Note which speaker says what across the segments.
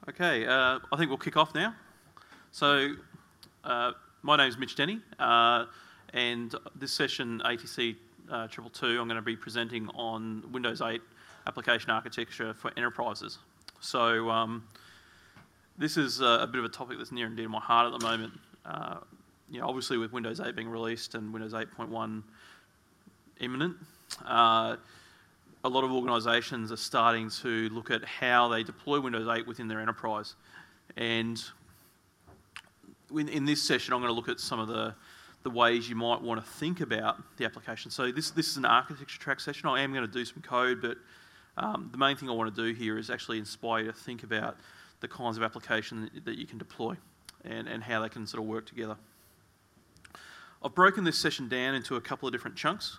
Speaker 1: Okay, I think we'll kick off now. So, my name is Mitch Denny, and this session, ATC 222, I'm going to be presenting on Windows 8 application architecture for enterprises. So, this is a bit of a topic that's near and dear to my heart at the moment. Obviously with Windows 8 being released and Windows 8.1 imminent, a lot of organisations are starting to look at how they deploy Windows 8 within their enterprise. And in this session, I'm going to look at some of the ways you might want to think about the application. So this is an architecture track session. I am going to do some code, but the main thing I want to do here is actually inspire you to think about the kinds of application that you can deploy and how they can sort of work together. I've broken this session down into a couple of different chunks.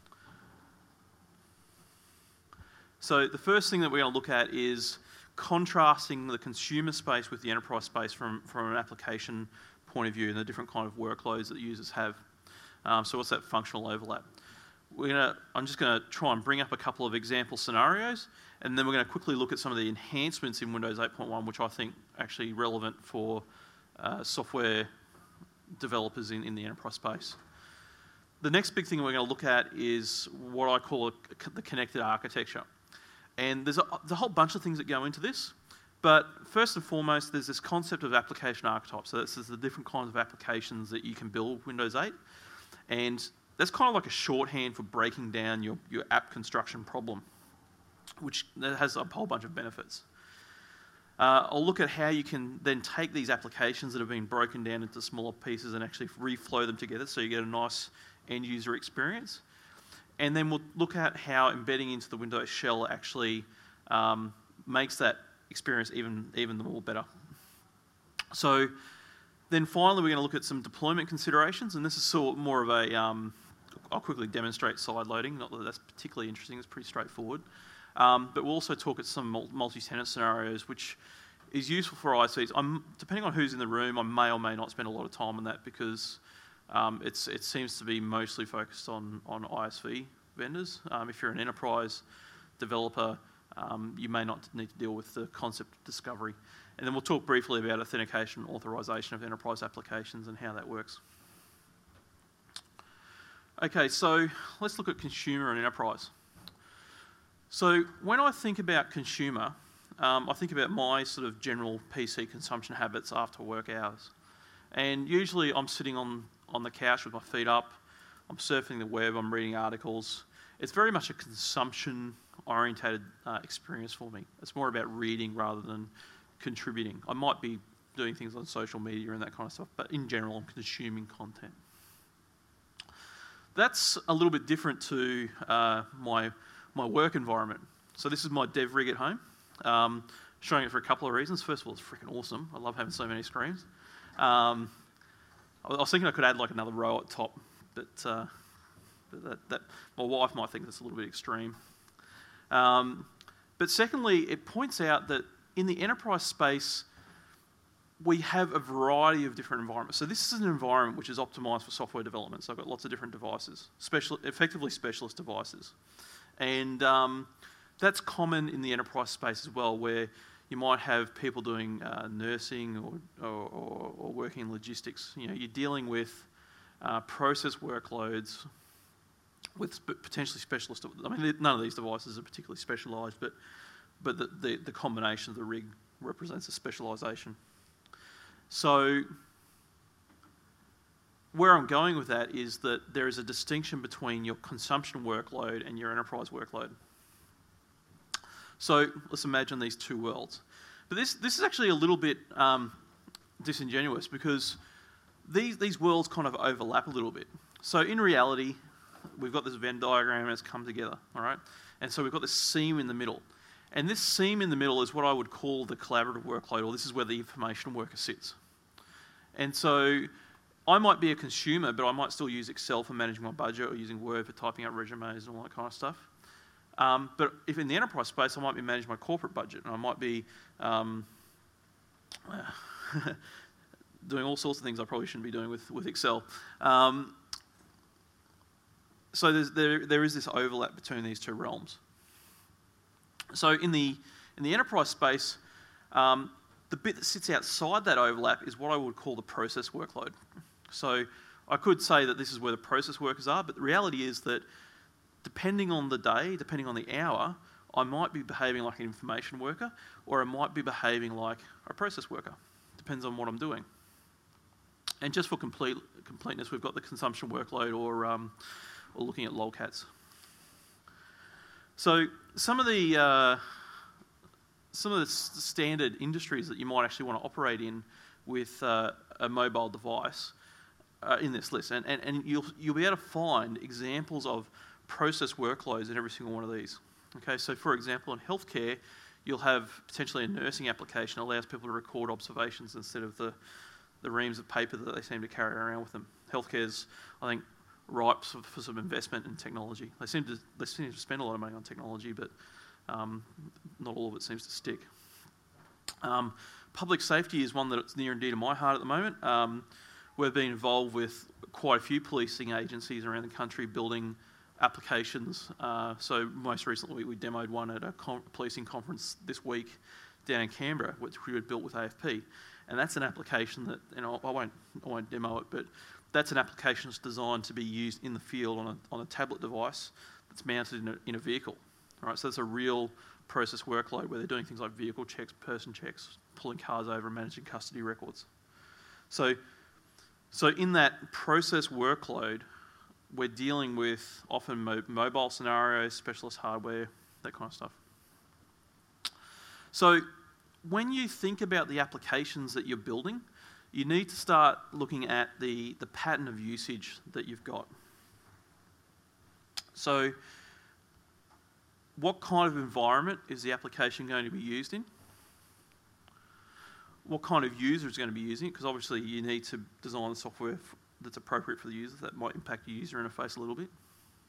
Speaker 1: So the first thing that we're going to look at is contrasting the consumer space with the enterprise space from an application point of view and the different kind of workloads that users have. So what's that functional overlap? I'm just going to try and bring up a couple of example scenarios, and then we're going to quickly look at some of the enhancements in Windows 8.1, which I think are actually relevant for software developers in the enterprise space. The next big thing we're going to look at is what I call the connected architecture. And there's a whole bunch of things that go into this, but first and foremost, there's this concept of application archetypes. So this is the different kinds of applications that you can build Windows 8, and that's kind of like a shorthand for breaking down your app construction problem, which has a whole bunch of benefits. I'll look at how you can then take these applications that have been broken down into smaller pieces and actually reflow them together so you get a nice end-user experience. And then we'll look at how embedding into the Windows shell actually makes that experience even more better. So then finally we're going to look at some deployment considerations, and this is sort of more of a, I'll quickly demonstrate side loading, not that that's particularly interesting, it's pretty straightforward. But we'll also talk at some multi-tenant scenarios, which is useful for ISVs. Depending on who's in the room, I may or may not spend a lot of time on that because it seems to be mostly focused on ISV vendors. If you're an enterprise developer, you may not need to deal with the concept of discovery. And then we'll talk briefly about authentication and authorization of enterprise applications and how that works. Okay, so let's look at consumer and enterprise. So when I think about consumer, I think about my sort of general PC consumption habits after work hours. And usually I'm sitting on the couch with my feet up, I'm surfing the web, I'm reading articles. It's very much a consumption-orientated experience for me. It's more about reading rather than contributing. I might be doing things on social media and that kind of stuff, but in general, I'm consuming content. That's a little bit different to my work environment. So this is my dev rig at home. Showing it for a couple of reasons. First of all, it's freaking awesome. I love having so many screens. I was thinking I could add like another row at top, but that my wife might think that's a little bit extreme. But secondly, it points out that in the enterprise space, we have a variety of different environments. So this is an environment which is optimized for software development. So I've got lots of different devices, effectively specialist devices. And that's common in the enterprise space as well, where you might have people doing nursing or working in logistics. You're dealing with process workloads with potentially specialist. I mean, none of these devices are particularly specialised, but the combination of the rig represents a specialisation. So where I'm going with that is that there is a distinction between your consumption workload and your enterprise workload. So let's imagine these two worlds. But this is actually a little bit disingenuous because these worlds kind of overlap a little bit. So in reality, we've got this Venn diagram and it's come together, all right? And so we've got this seam in the middle. And this seam in the middle is what I would call the collaborative workload, or this is where the information worker sits. And so I might be a consumer, but I might still use Excel for managing my budget or using Word for typing up resumes and all that kind of stuff. But if in the enterprise space, I might be managing my corporate budget, and I might be doing all sorts of things I probably shouldn't be doing with Excel. So there is this overlap between these two realms. So in the enterprise space, The bit that sits outside that overlap is what I would call the process workload. So I could say that this is where the process workers are, but the reality is that depending on the day, depending on the hour, I might be behaving like an information worker, or I might be behaving like a process worker. Depends on what I'm doing. And just for completeness, we've got the consumption workload or looking at lolcats. So some of the standard industries that you might actually want to operate in with a mobile device in this list, and you'll be able to find examples of process workloads in every single one of these. Okay, so for example, in healthcare, you'll have potentially a nursing application that allows people to record observations instead of the reams of paper that they seem to carry around with them. Healthcare's, I think, ripe for some investment in technology. They seem to spend a lot of money on technology, but not all of it seems to stick. Public safety is one that's near and dear to my heart at the moment. We've been involved with quite a few policing agencies around the country building applications. So most recently we demoed one at a policing conference this week down in Canberra, which we had built with AFP. And that's an application that, and I won't demo it, but that's an application that's designed to be used in the field on a tablet device that's mounted in a vehicle. All right, so it's a real process workload where they're doing things like vehicle checks, person checks, pulling cars over and managing custody records. So in that process workload, we're dealing with often mobile scenarios, specialist hardware, that kind of stuff. So when you think about the applications that you're building, you need to start looking at the pattern of usage that you've got. So what kind of environment is the application going to be used in? What kind of user is going to be using it? Because obviously you need to design the software that's appropriate for the user. That might impact your user interface a little bit.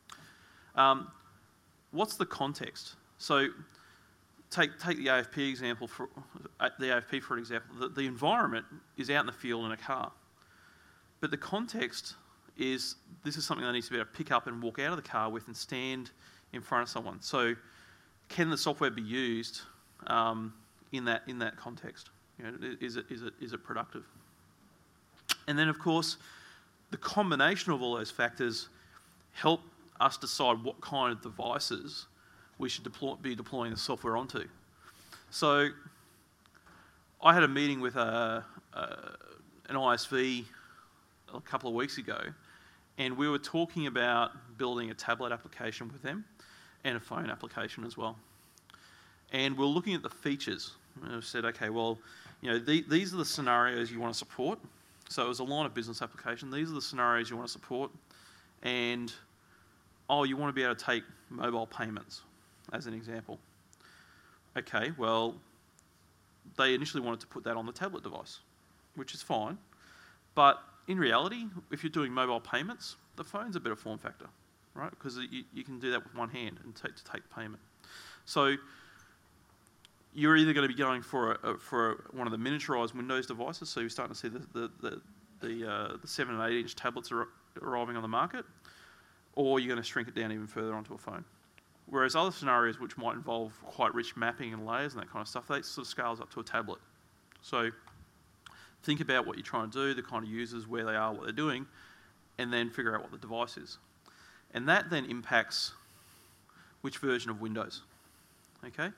Speaker 1: What's the context? So take the AFP example for an example. The environment is out in the field in a car, but the context is this is something they need to be able to pick up and walk out of the car with and stand in front of someone. So can the software be used in that context? You know, is it productive? And then of course, the combination of all those factors help us decide what kind of devices we should be deploying the software onto. So I had a meeting with an ISV a couple of weeks ago, and we were talking about building a tablet application with them and a phone application as well. And we're looking at the features. And I said, okay, well, you know, these are the scenarios you want to support. So it was a line of business application. These are the scenarios you want to support. And, you want to be able to take mobile payments, as an example. Okay, well, they initially wanted to put that on the tablet device, which is fine. But in reality, if you're doing mobile payments, the phone's a better form factor, right? Because you can do that with one hand and take payment. So you're either going to be going for one of the miniaturized Windows devices, so you're starting to see the 7 and 8 inch tablets are arriving on the market, or you're going to shrink it down even further onto a phone. Whereas other scenarios which might involve quite rich mapping and layers and that kind of stuff, that sort of scales up to a tablet. So think about what you're trying to do, the kind of users, where they are, what they're doing, and then figure out what the device is. And that then impacts which version of Windows. Okay?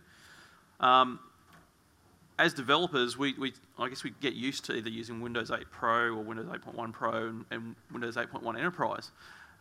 Speaker 1: As developers, I guess we get used to either using Windows 8 Pro or Windows 8.1 Pro and Windows 8.1 Enterprise.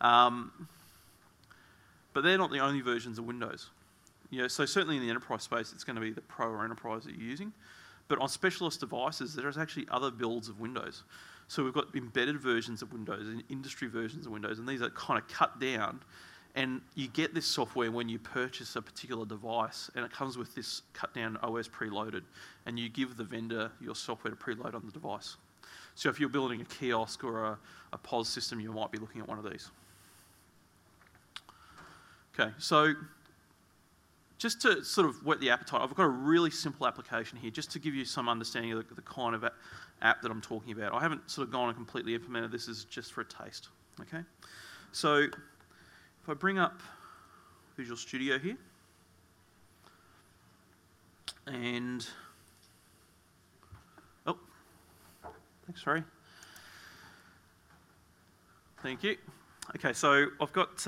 Speaker 1: But they're not the only versions of Windows. You know, so certainly in the enterprise space, it's going to be the Pro or Enterprise that you're using. But on specialist devices, there's actually other builds of Windows. So we've got embedded versions of Windows and industry versions of Windows, and these are kind of cut down. And you get this software when you purchase a particular device, and it comes with this cut-down OS preloaded, and you give the vendor your software to preload on the device. So if you're building a kiosk or a POS system, you might be looking at one of these. Okay, so just to sort of whet the appetite, I've got a really simple application here, just to give you some understanding of the kind of app that I'm talking about. I haven't sort of gone and completely implemented this, is just for a taste. Okay, so if I bring up Visual Studio here, Thanks, Ray. Thank you. Okay, so I've got...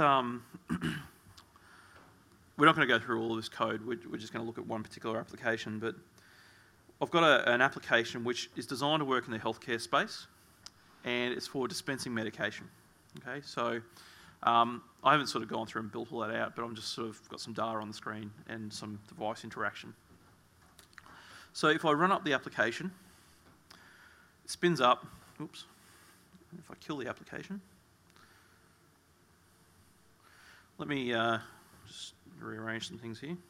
Speaker 1: we're not going to go through all of this code. We're just going to look at one particular application, but I've got an application which is designed to work in the healthcare space, and it's for dispensing medication. Okay, so I haven't sort of gone through and built all that out, but I'm just sort of got some data on the screen and some device interaction. So if I run up the application, it spins up. Oops. If I kill the application, let me just rearrange some things here.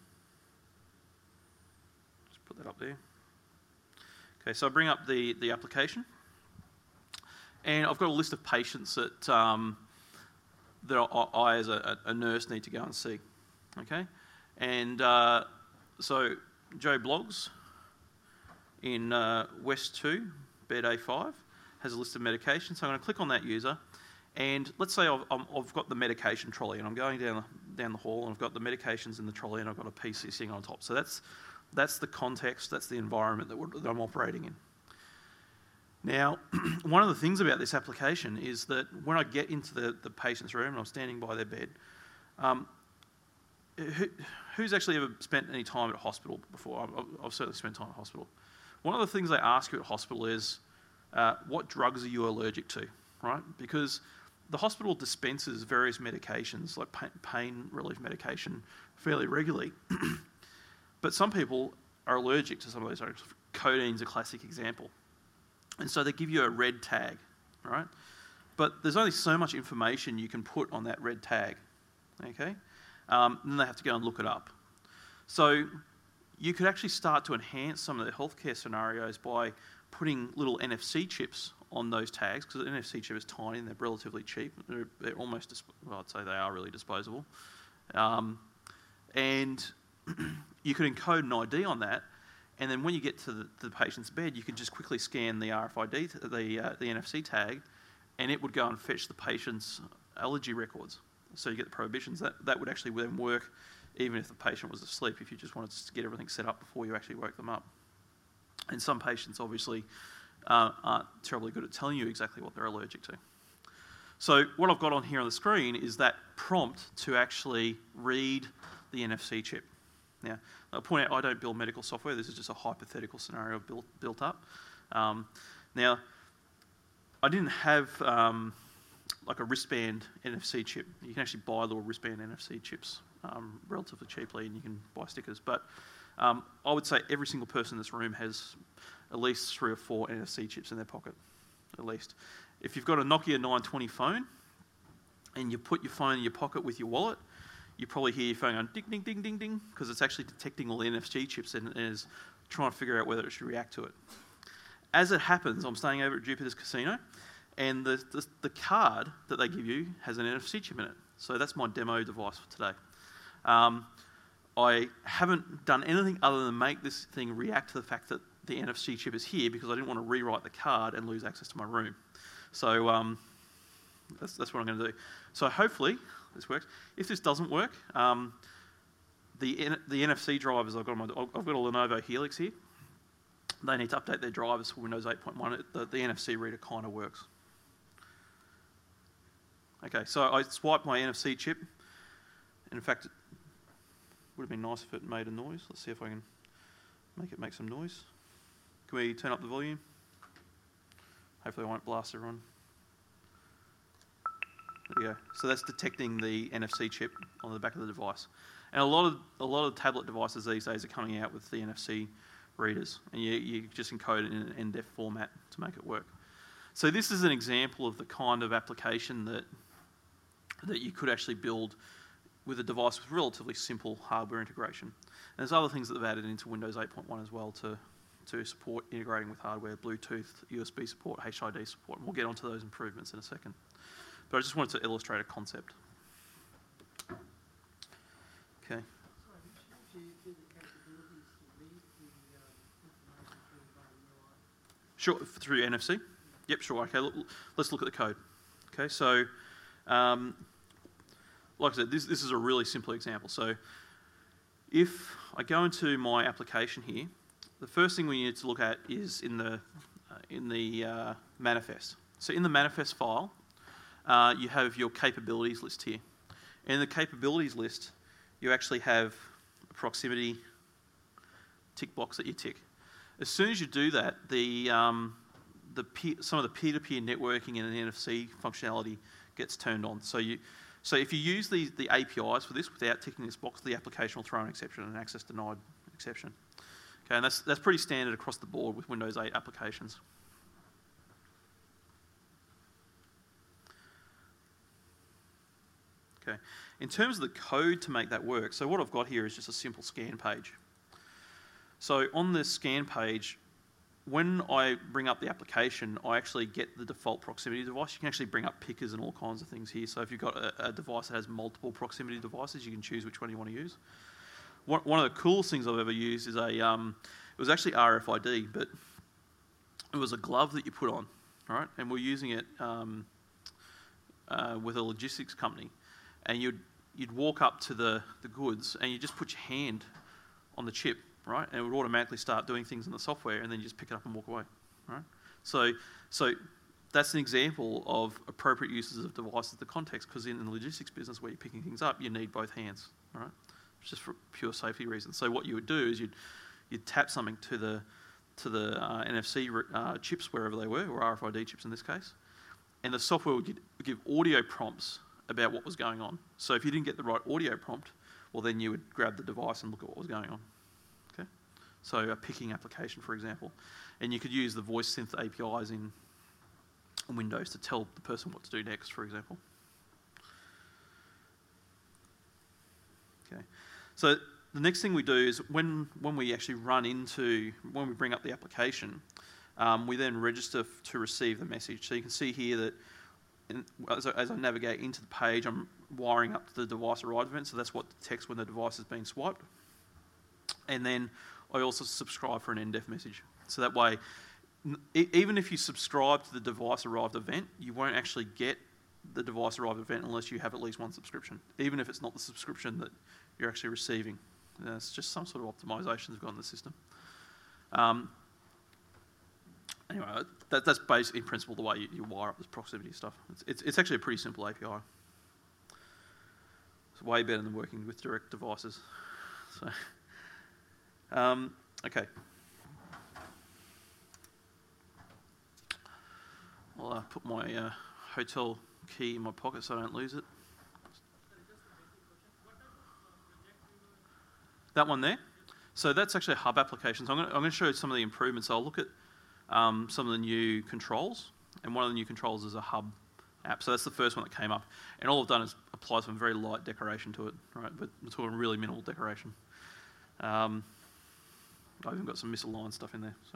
Speaker 1: Just put that up there. Okay, so I bring up the application, and I've got a list of patients that that I as a nurse need to go and see. Okay, and so Joe Bloggs in West 2, bed A5, has a list of medications. So I'm going to click on that user, and let's say I've got the medication trolley, and I'm going down the hall, and I've got the medications in the trolley, and I've got a PC sitting on top. So that's the context, that's the environment that I'm operating in. Now, one of the things about this application is that when I get into the patient's room and I'm standing by their bed, who's actually ever spent any time at a hospital before? I've certainly spent time at a hospital. One of the things they ask you at hospital is, what drugs are you allergic to, right? Because the hospital dispenses various medications, like pain relief medication, fairly regularly. But some people are allergic to some of those drugs. Codeine's a classic example. And so they give you a red tag, right? But there's only so much information you can put on that red tag, okay? Then they have to go and look it up. So you could actually start to enhance some of the healthcare scenarios by putting little NFC chips on those tags, because the NFC chip is tiny and they're relatively cheap. They're almost, well, I'd say they are really disposable. And you could encode an ID on that, and then when you get to the patient's bed, you could just quickly scan the RFID, the NFC tag, and it would go and fetch the patient's allergy records. So you get the prohibitions. That would actually then work even if the patient was asleep, if you just wanted to get everything set up before you actually woke them up. And some patients obviously aren't terribly good at telling you exactly what they're allergic to. So what I've got on here on the screen is that prompt to actually read the NFC chip. Now, I'll point out I don't build medical software. This is just a hypothetical scenario built up. Now, I didn't have like a wristband NFC chip. You can actually buy little wristband NFC chips relatively cheaply, and you can buy stickers. But I would say every single person in this room has at least 3 or 4 NFC chips in their pocket, at least. If you've got a Nokia 920 phone and you put your phone in your pocket with your wallet, you probably hear your phone going ding, ding, ding, ding, ding, because it's actually detecting all the NFC chips and is trying to figure out whether it should react to it. As it happens, I'm staying over at Jupiter's Casino, and the card that they give you has an NFC chip in it. So that's my demo device for today. I haven't done anything other than make this thing react to the fact that the NFC chip is here, because I didn't want to rewrite the card and lose access to my room. So that's what I'm going to do. So hopefully this works. If this doesn't work, the NFC drivers I've got a Lenovo Helix here. They need to update their drivers for Windows 8.1. The NFC reader kind of works. Okay, so I swiped my NFC chip, and in fact, it would have been nice if it made a noise. Let's see if I can make it make some noise. Can we turn up the volume? Hopefully I won't blast everyone. There we go. So that's detecting the NFC chip on the back of the device. And a lot of tablet devices these days are coming out with the NFC readers, and you just encode it in an NDEF format to make it work. So this is an example of the kind of application that you could actually build with a device with relatively simple hardware integration. And there's other things that they've added into Windows 8.1 as well to support integrating with hardware, Bluetooth, USB support, HID support, and we'll get onto those improvements in a second. But I just wanted to illustrate a concept. Okay. Sure, through NFC? Yep, sure. Okay, let's look at the code. Okay, so like I said, this is a really simple example. So if I go into my application here, the first thing we need to look at is in the manifest. So in the manifest file, you have your capabilities list here. In the capabilities list, you actually have a proximity tick box that you tick. As soon as you do that, some of the peer-to-peer networking and the NFC functionality gets turned on. So if you use the APIs for this without ticking this box, the application will throw an exception, an access denied exception. Okay, and that's pretty standard across the board with Windows 8 applications. Okay, in terms of the code to make that work, so what I've got here is just a simple scan page. So on this scan page, when I bring up the application, I actually get the default proximity device. You can actually bring up pickers and all kinds of things here. So if you've got a device that has multiple proximity devices, you can choose which one you want to use. One of the coolest things I've ever used is it was actually RFID, but it was a glove that you put on, right? And we're using it with a logistics company. And you'd walk up to the goods and you just put your hand on the chip, right? And it would automatically start doing things in the software, and then you just pick it up and walk away, right? So that's an example of appropriate uses of devices to context, because in the logistics business where you're picking things up, you need both hands, right? It's just for pure safety reasons. So what you would do is you'd tap something to the NFC chips wherever they were, or RFID chips in this case, and the software would give audio prompts about what was going on. So if you didn't get the right audio prompt, well then you would grab the device and look at what was going on. Okay, so a picking application, for example, and you could use the voice synth APIs in Windows to tell the person what to do next, for example. Okay, so the next thing we do is when we actually when we bring up the application, we then register to receive the message. So you can see here that as I navigate into the page, I'm wiring up to the device arrived event, so that's what detects when the device is being swiped. And then I also subscribe for an NDEF message. So that way, even if you subscribe to the device arrived event, you won't actually get the device arrived event unless you have at least one subscription, even if it's not the subscription that you're actually receiving. It's just some sort of optimizations we've got in the system. Anyway, that's basically, in principle, the way you wire up this proximity stuff. It's actually a pretty simple API. It's way better than working with direct devices. So, okay. I'll put my hotel key in my pocket so I don't lose it. That one there? So that's actually a hub application. So I'm going to show you some of the improvements. I'll look at some of the new controls, and one of the new controls is a hub app. So that's the first one that came up, and all I've done is apply some very light decoration to it, right? But we're talking really minimal decoration. I've even got some misaligned stuff in there. So,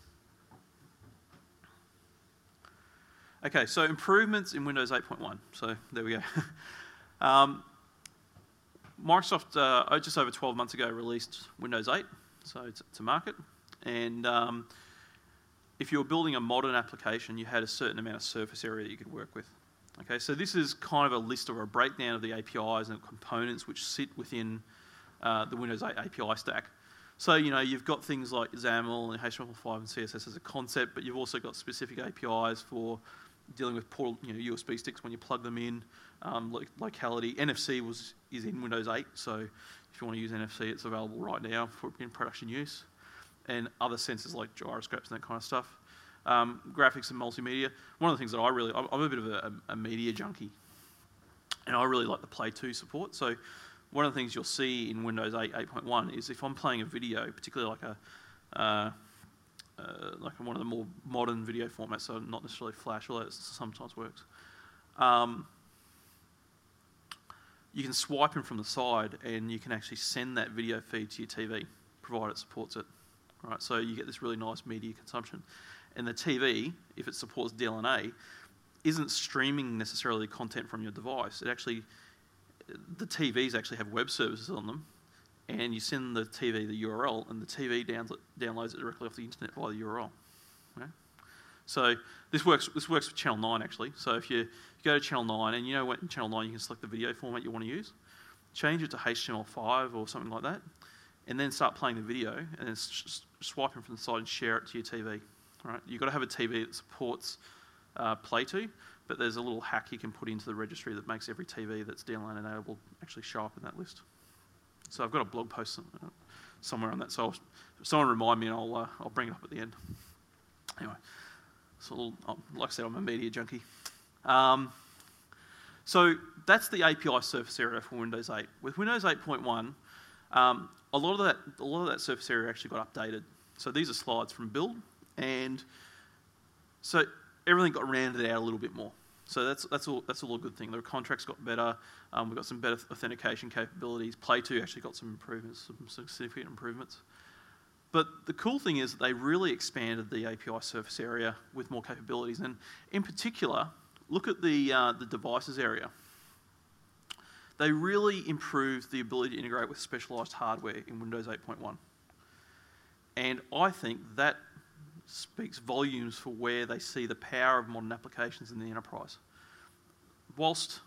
Speaker 1: okay, so improvements in Windows 8.1. So there we go. Microsoft, just over 12 months ago, released Windows 8, so it's to market, and if you were building a modern application, you had a certain amount of surface area that you could work with. Okay, so this is kind of a list or a breakdown of the APIs and components which sit within the Windows 8 API stack. So, you've got things like XAML and HTML5 and CSS as a concept, but you've also got specific APIs for dealing with USB sticks when you plug them in, locality. NFC is in Windows 8, so if you want to use NFC, it's available right now for in production use. And other sensors like gyroscopes and that kind of stuff. Graphics and multimedia. One of the things that I'm a bit of a media junkie, and I really like the Play 2 support. So one of the things you'll see in Windows 8 8.1 is if I'm playing a video, particularly like one of the more modern video formats, so not necessarily Flash, although it sometimes works, you can swipe in from the side and you can actually send that video feed to your TV, provided it supports it. Right, so you get this really nice media consumption. And the TV, if it supports DLNA, isn't streaming necessarily content from your device. The TVs actually have web services on them, and you send the TV the URL, and the TV downloads it directly off the internet via the URL. Okay? So this works with Channel 9 actually. So if you go to Channel 9, and in Channel 9 you can select the video format you want to use, change it to HTML5 or something like that, and then start playing the video, and then swipe in from the side and share it to your TV, All right, you've got to have a TV that supports Play 2, but there's a little hack you can put into the registry that makes every TV that's DLNA enabled actually show up in that list. So I've got a blog post somewhere on that. So someone remind me, and I'll bring it up at the end. Anyway, so like I said, I'm a media junkie. So that's the API surface area for Windows 8. With Windows 8.1, a lot of that surface area actually got updated. So these are slides from build, and so everything got rounded out a little bit more. So that's all a good thing. The contracts got better. We've got some better authentication capabilities. Play 2 actually got some improvements, some significant improvements. But the cool thing is that they really expanded the API surface area with more capabilities. And in particular, look at the devices area. They really improved the ability to integrate with specialized hardware in Windows 8.1. And I think that speaks volumes for where they see the power of modern applications in the enterprise. Whilst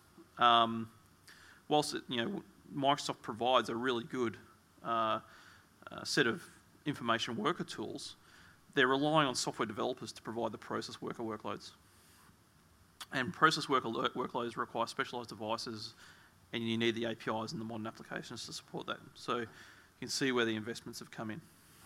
Speaker 1: Microsoft provides a really good set of information worker tools, they're relying on software developers to provide the process worker workloads. And process worker workloads require specialized devices, and you need the APIs and the modern applications to support that. So you can see where the investments have come in.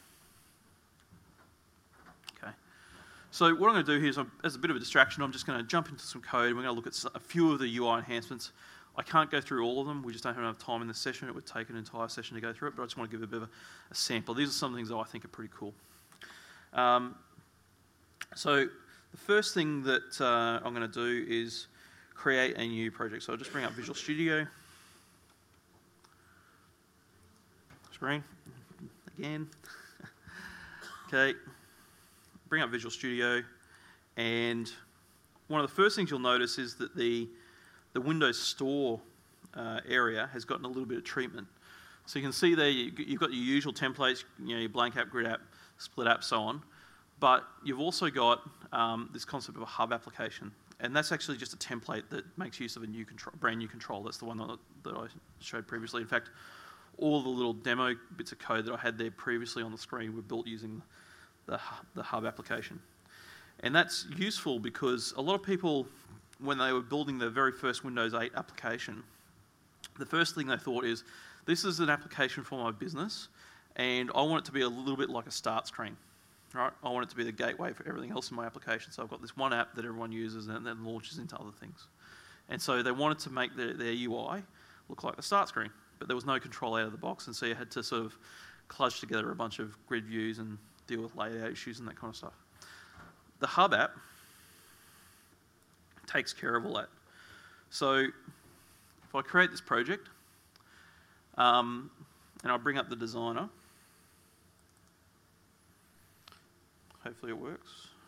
Speaker 1: Okay. So what I'm going to do here is, as a bit of a distraction, I'm just going to jump into some code. We're going to look at a few of the UI enhancements. I can't go through all of them. We just don't have enough time in this session. It would take an entire session to go through it, but I just want to give a bit of a sample. These are some things that I think are pretty cool. So the first thing that I'm going to do is create a new project. So I'll just bring up Visual Studio. Screen. Again. Okay. Bring up Visual Studio. And one of the first things you'll notice is that the Windows Store area has gotten a little bit of treatment. So you can see there you've got your usual templates, your blank app, grid app, split app, so on. But you've also got this concept of a hub application. And that's actually just a template that makes use of a brand new control. That's the one that I showed previously. In fact, all the little demo bits of code that I had there previously on the screen were built using the hub application. And that's useful because a lot of people, when they were building their very first Windows 8 application, the first thing they thought is, this is an application for my business, and I want it to be a little bit like a start screen. Right? I want it to be the gateway for everything else in my application. So I've got this one app that everyone uses and then launches into other things. And so they wanted to make their UI look like the start screen, but there was no control out of the box, and so you had to sort of clutch together a bunch of grid views and deal with layout issues and that kind of stuff. The Hub app takes care of all that. So if I create this project, and I bring up the designer, hopefully it works.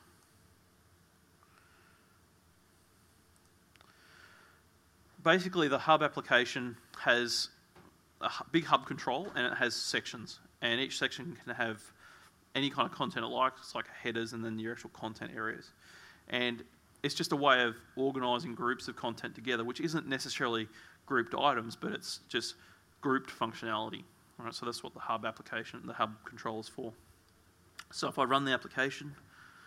Speaker 1: Basically, the hub application has a big hub control, and it has sections. And each section can have any kind of content it likes. It's like headers and then your actual content areas. And it's just a way of organising groups of content together, which isn't necessarily grouped items, but it's just grouped functionality. All right, so that's what the hub application, the hub control is for. So if I run the application,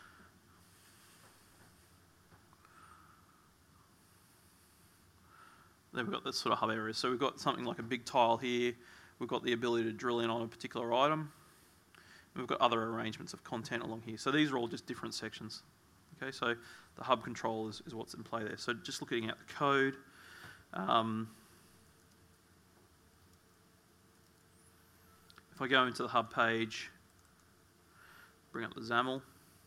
Speaker 1: then we've got this sort of hub area. So we've got something like a big tile here. We've got the ability to drill in on a particular item. And we've got other arrangements of content along here. So these are all just different sections. Okay, so the hub control is what's in play there. So just looking at the code. If I go into the hub page, bring up the XAML.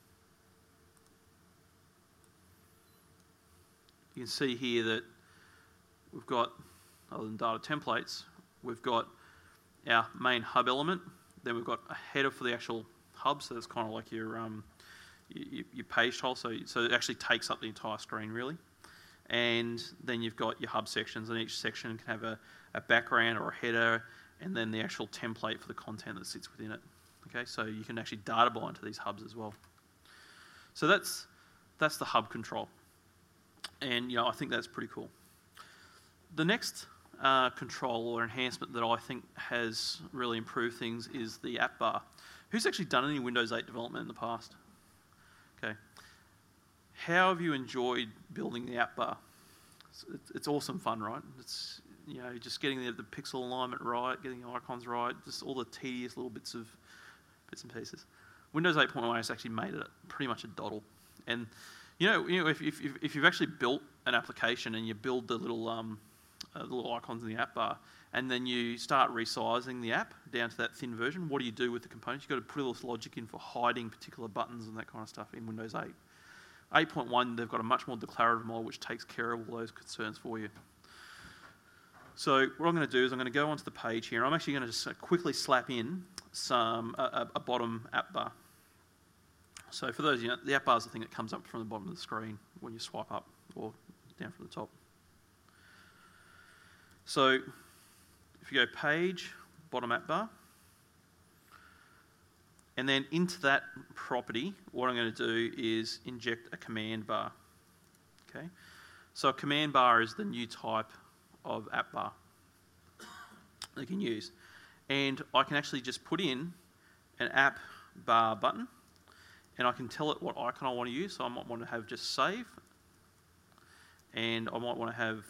Speaker 1: You can see here that we've got, other than data templates, we've got our main hub element. Then we've got a header for the actual hub, so that's kind of like your page tile. So it actually takes up the entire screen, really. And then you've got your hub sections, and each section can have a background or a header, and then the actual template for the content that sits within it. Okay, so you can actually data bind to these hubs as well. So that's the hub control, and I think that's pretty cool. The next control or enhancement that I think has really improved things is the app bar. Who's actually done any Windows 8 development in the past? Okay. How have you enjoyed building the app bar? It's awesome fun, right? It's, you know, just getting the pixel alignment right, getting the icons right, just all the tedious little bits and pieces. Windows 8.1 has actually made it pretty much a doddle. And you know, if you've actually built an application and you build the little icons in the app bar, and then you start resizing the app down to that thin version, what do you do with the components? You've got to put all this logic in for hiding particular buttons and that kind of stuff in Windows 8. 8.1, they've got a much more declarative model which takes care of all those concerns for you. So what I'm going to do is I'm going to go onto the page here. I'm actually going to just quickly slap in a bottom app bar. So for those, the app bar is the thing that comes up from the bottom of the screen when you swipe up or down from the top. So if you go page, bottom app bar, and then into that property, what I'm going to do is inject a command bar. Okay, so a command bar is the new type of app bar that you can use, and I can actually just put in an app bar button, and I can tell it what icon I want to use. So I might want to have just save, and I might want to have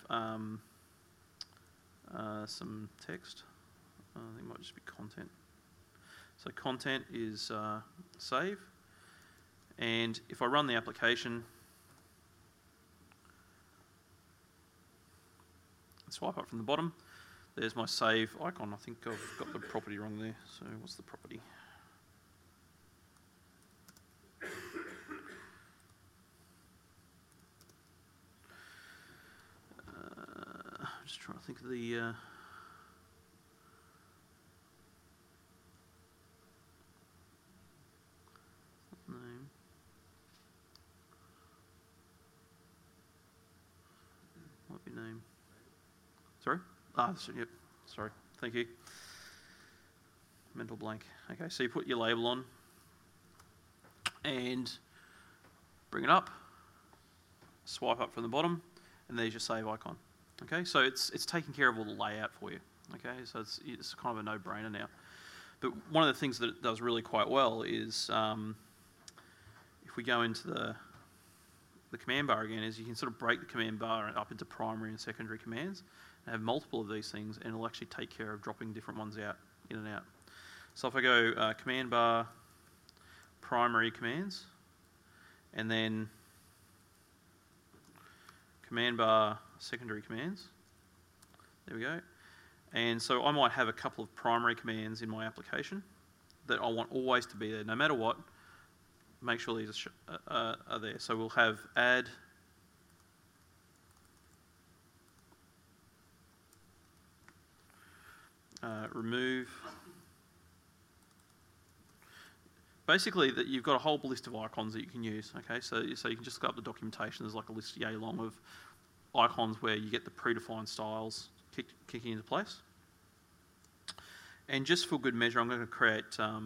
Speaker 1: some text. I think it might just be content. So content is save, and if I run the application, swipe up from the bottom, there's my save icon. I think I've got the property wrong there. So what's the property? Just trying to think of the name. Might be name. Sorry? Yep. Sorry. Thank you. Mental blank. Okay, so you put your label on and bring it up, swipe up from the bottom, and there's your save icon. Okay, so it's taking care of all the layout for you. Okay, so it's kind of a no-brainer now. But one of the things that it does really quite well is if we go into the command bar again, is you can sort of break the command bar up into primary and secondary commands and have multiple of these things, and it'll actually take care of dropping different ones out, in and out. So if I go command bar, primary commands, and then command bar, secondary commands, there we go. And so I might have a couple of primary commands in my application that I want always to be there, no matter what. Make sure these are there. So we'll have add, remove. Basically, that you've got a whole list of icons that you can use. Okay, so you can just look up the documentation. There's like a list yay long of icons where you get the predefined styles kicking into place. And just for good measure, I'm going to create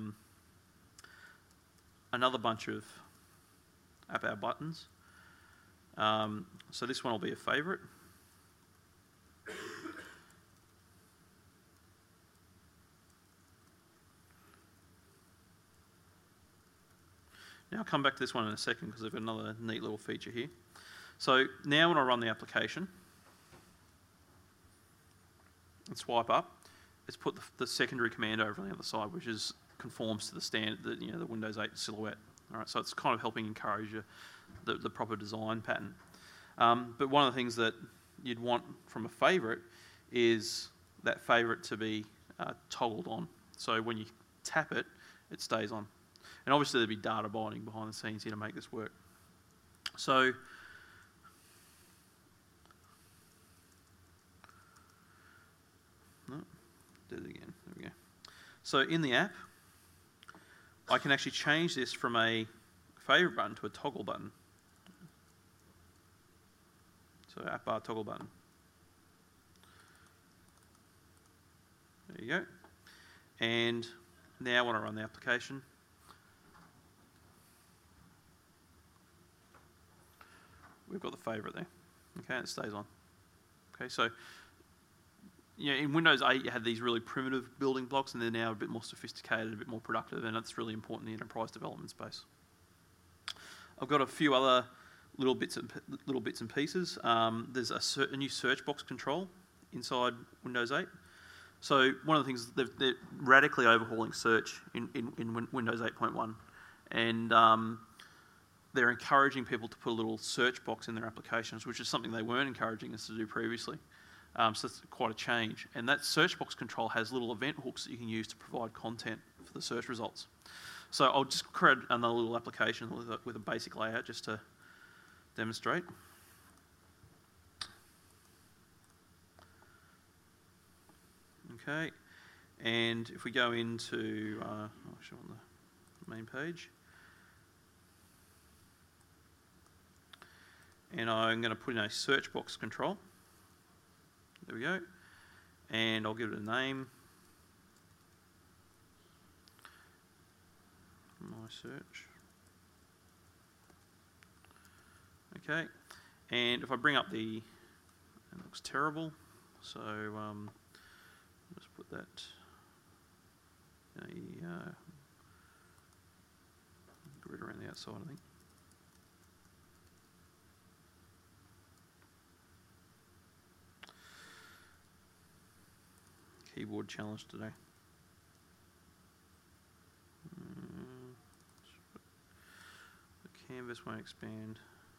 Speaker 1: another bunch of app hour buttons. So this one will be a favourite. Now I'll come back to this one in a second because I've got another neat little feature here. So now when I run the application and swipe up, it's put the secondary command over on the other side, which conforms to the standard, the Windows 8 silhouette. All right, so it's kind of helping encourage the proper design pattern. But one of the things that you'd want from a favourite is that favourite to be toggled on. So when you tap it, it stays on. And obviously there'd be data binding behind the scenes here to make this work. So do it again. There we go. So in the app, I can actually change this from a favourite button to a toggle button. So app bar toggle button. There you go. And now when I run the application, we've got the favourite there. Okay, and it stays on. Okay, so in Windows 8 you had these really primitive building blocks, and they're now a bit more sophisticated, a bit more productive, and that's really important in the enterprise development space. I've got a few other little bits and pieces. There's a new search box control inside Windows 8. So one of the things, they're radically overhauling search in Windows 8.1, and they're encouraging people to put a little search box in their applications, which is something they weren't encouraging us to do previously. So it's quite a change. And that search box control has little event hooks that you can use to provide content for the search results. So I'll just create another little application with a basic layout just to demonstrate. Okay, and if we go into, actually on the main page, and I'm going to put in a search box control. There we go, and I'll give it a name. My search. Okay, and if I bring up it looks terrible, so let's put that grid around the outside, I think. Keyboard challenge today. The canvas won't expand.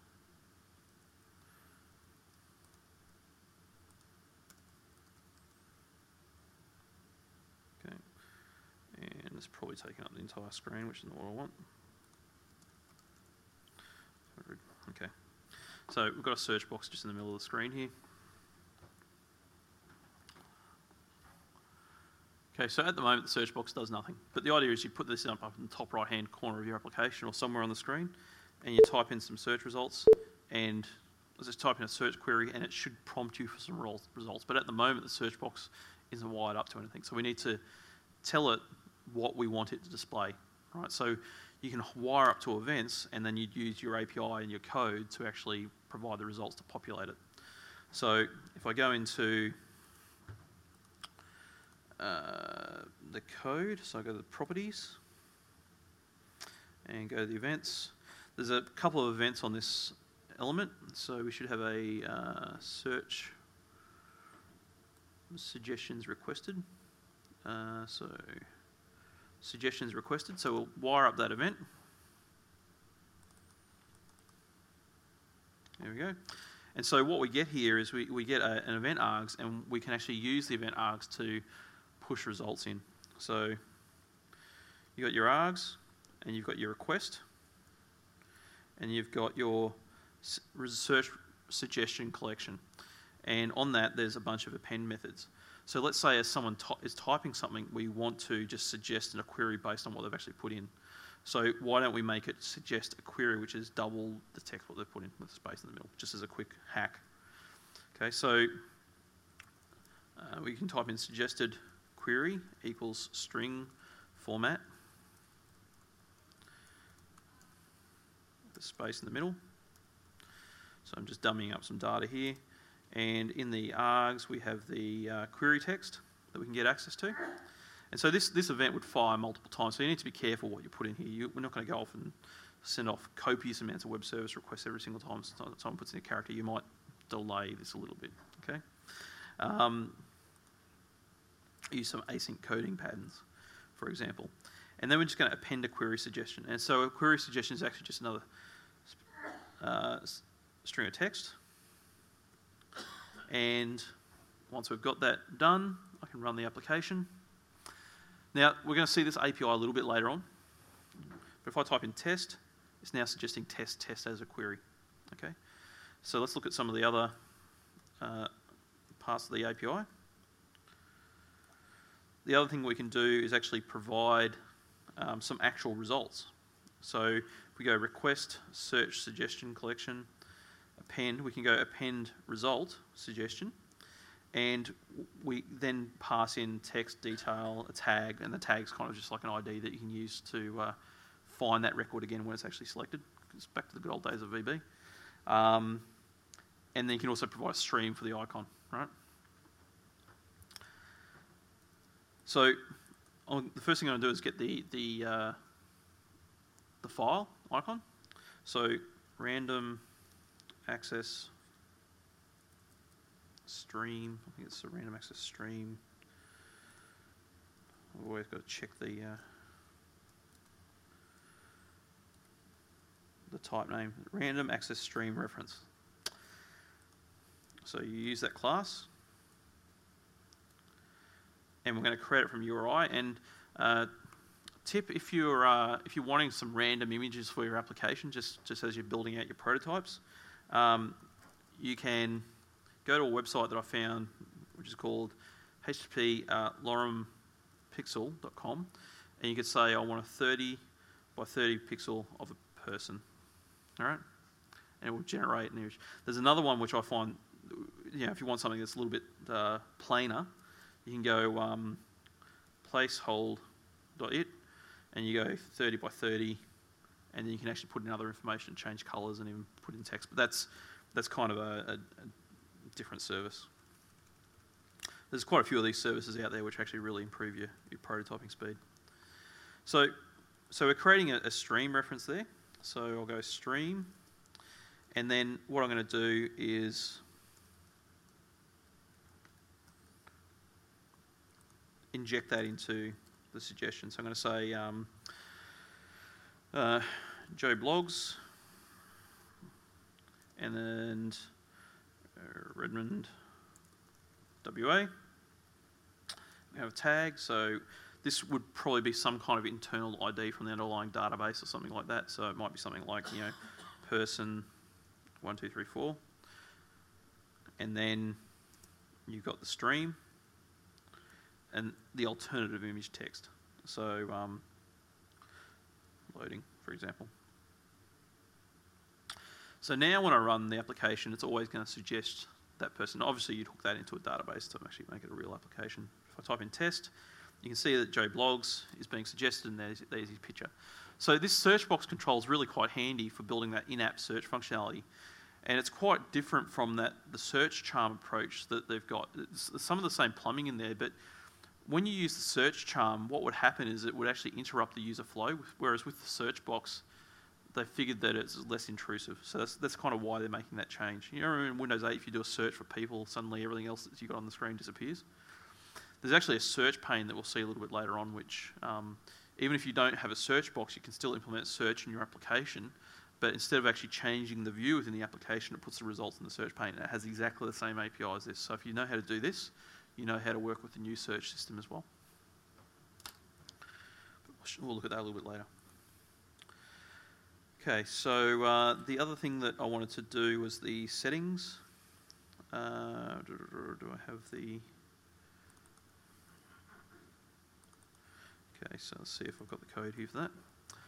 Speaker 1: Okay, and it's probably taking up the entire screen, which is not what I want. Okay, so we've got a search box just in the middle of the screen here. Okay, so at the moment the search box does nothing, but the idea is you put this up in the top right hand corner of your application or somewhere on the screen, and you type in some search results, and just type in a search query, and it should prompt you for some results. But at the moment the search box isn't wired up to anything, so we need to tell it what we want it to display. Right, so you can wire up to events, and then you'd use your API and your code to actually provide the results to populate it. So if I go into the code, so I go to the properties and go to the events. There's a couple of events on this element, so we should have a search suggestions requested. So suggestions requested, so we'll wire up that event. There we go. And so what we get here is we get an event args, and we can actually use the event args to push results in. So you've got your args, and you've got your request, and you've got your search suggestion collection. And on that, there's a bunch of append methods. So let's say as someone is typing something, we want to just suggest a query based on what they've actually put in. So why don't we make it suggest a query which is double the text what they've put in with space in the middle, just as a quick hack. Okay, so we can type in suggested query equals string format, the space in the middle. So I'm just dummying up some data here, and in the args we have the query text that we can get access to. And so this event would fire multiple times, so you need to be careful what you put in here. We're not going to go off and send off copious amounts of web service requests every single time someone puts in a character. You might delay this a little bit, okay? Use some async coding patterns, for example. And then we're just going to append a query suggestion. And so a query suggestion is actually just another string of text. And once we've got that done, I can run the application. Now, we're going to see this API a little bit later on. But if I type in test, it's now suggesting test as a query. Okay. So let's look at some of the other parts of the API. The other thing we can do is actually provide some actual results. So if we go request, search, suggestion, collection, append, we can go append result, suggestion, and we then pass in text, detail, a tag, and the tag's kind of just like an ID that you can use to find that record again when it's actually selected. It's back to the good old days of VB. And then you can also provide a stream for the icon, right? So the first thing I'm going to do is get the file icon. So random access stream. I think it's a random access stream. I've always got to check the type name. Random access stream reference. So you use that class, and we're going to create it from URI. And tip, if you're wanting some random images for your application, just as you're building out your prototypes, you can go to a website that I found, which is called http lorumpixel.com, and you could say I want a 30 by 30 pixel of a person. All right, and it will generate an image. There's another one which I find, if you want something that's a little bit plainer, you can go placehold.it, and you go 30 by 30, and then you can actually put in other information, change colours, and even put in text. But that's kind of a different service. There's quite a few of these services out there which actually really improve your prototyping speed. So we're creating a stream reference there. So I'll go stream, and then what I'm going to do is inject that into the suggestion. So I'm going to say Joe Blogs, and then Redmond WA. We have a tag, so this would probably be some kind of internal ID from the underlying database or something like that. So it might be something like, person 1234, and then you've got the stream and the alternative image text. So loading, for example. So now when I run the application, it's always going to suggest that person. Obviously, you'd hook that into a database to actually make it a real application. If I type in test, you can see that Joe Blogs is being suggested, and there's his picture. So this search box control is really quite handy for building that in-app search functionality. And it's quite different from the search charm approach that they've got. It's some of the same plumbing in there, but when you use the search charm, what would happen is it would actually interrupt the user flow, whereas with the search box, they figured that it's less intrusive. So that's kind of why they're making that change. You know, in Windows 8, if you do a search for people, suddenly everything else that you've got on the screen disappears. There's actually a search pane that we'll see a little bit later on, which even if you don't have a search box, you can still implement search in your application, but instead of actually changing the view within the application, it puts the results in the search pane, and it has exactly the same API as this. So if you know how to do this, you know how to work with the new search system as well. We'll look at that a little bit later. Okay, so the other thing that I wanted to do was the settings. Do I have the... Okay, so let's see if I've got the code here for that.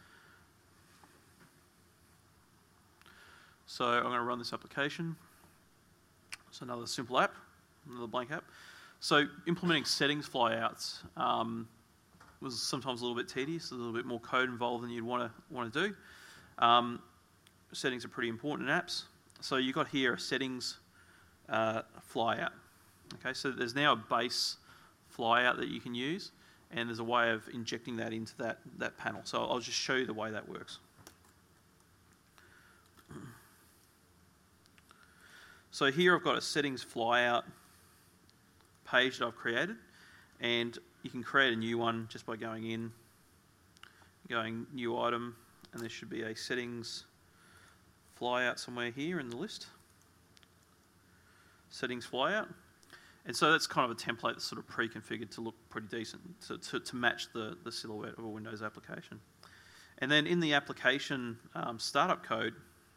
Speaker 1: So I'm going to run this application. It's another simple app, another blank app. So implementing settings flyouts was sometimes a little bit tedious, a little bit more code involved than you'd want to do. Settings are pretty important in apps. So you've got here a settings flyout. Okay, so there's now a base flyout that you can use, and there's a way of injecting that into that panel. So I'll just show you the way that works. So here I've got a settings flyout page that I've created, and you can create a new one just by going in, going new item, and there should be a settings flyout somewhere here in the list. Settings flyout. And so that's kind of a template that's sort of pre-configured to look pretty decent, to match the silhouette of a Windows application. And then in the application startup code,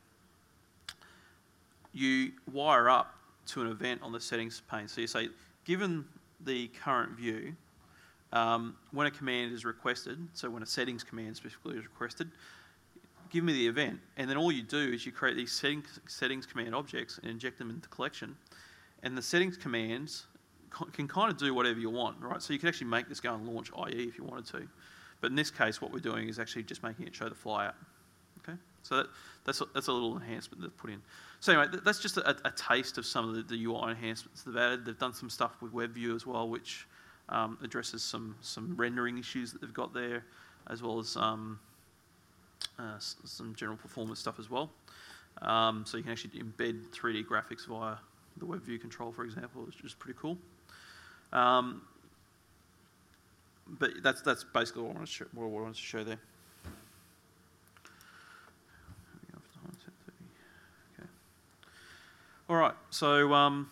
Speaker 1: you wire up to an event on the settings pane. So you say, given the current view, when a command is requested, so when a settings command specifically is requested, give me the event. And then all you do is you create these settings command objects and inject them into the collection. And the settings commands can kind of do whatever you want, right? So you can actually make this go and launch IE if you wanted to. But in this case, what we're doing is actually just making it show the flyout. Okay, so that's a little enhancement they've put in. So anyway, that's just a taste of some of the UI enhancements they've added. They've done some stuff with WebView as well, which addresses some rendering issues that they've got there, as well as some general performance stuff as well. So you can actually embed 3D graphics via the web view control, for example, which is pretty cool. But that's basically what I wanted to show there. Okay. All right. So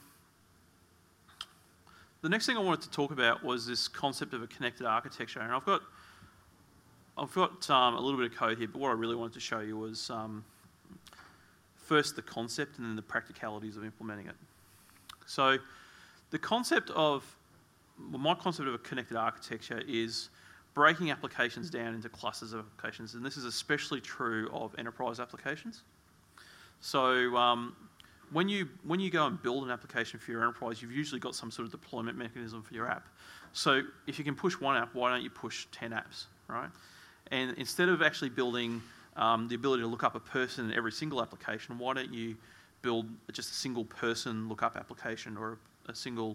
Speaker 1: the next thing I wanted to talk about was this concept of a connected architecture, and I've got a little bit of code here, but what I really wanted to show you was first the concept and then the practicalities of implementing it. So my concept of a connected architecture is breaking applications down into clusters of applications, and this is especially true of enterprise applications. So when you go and build an application for your enterprise, you've usually got some sort of deployment mechanism for your app. So if you can push one app, why don't you push 10 apps, right? And instead of actually building the ability to look up a person in every single application, why don't you build just a single person lookup application or a single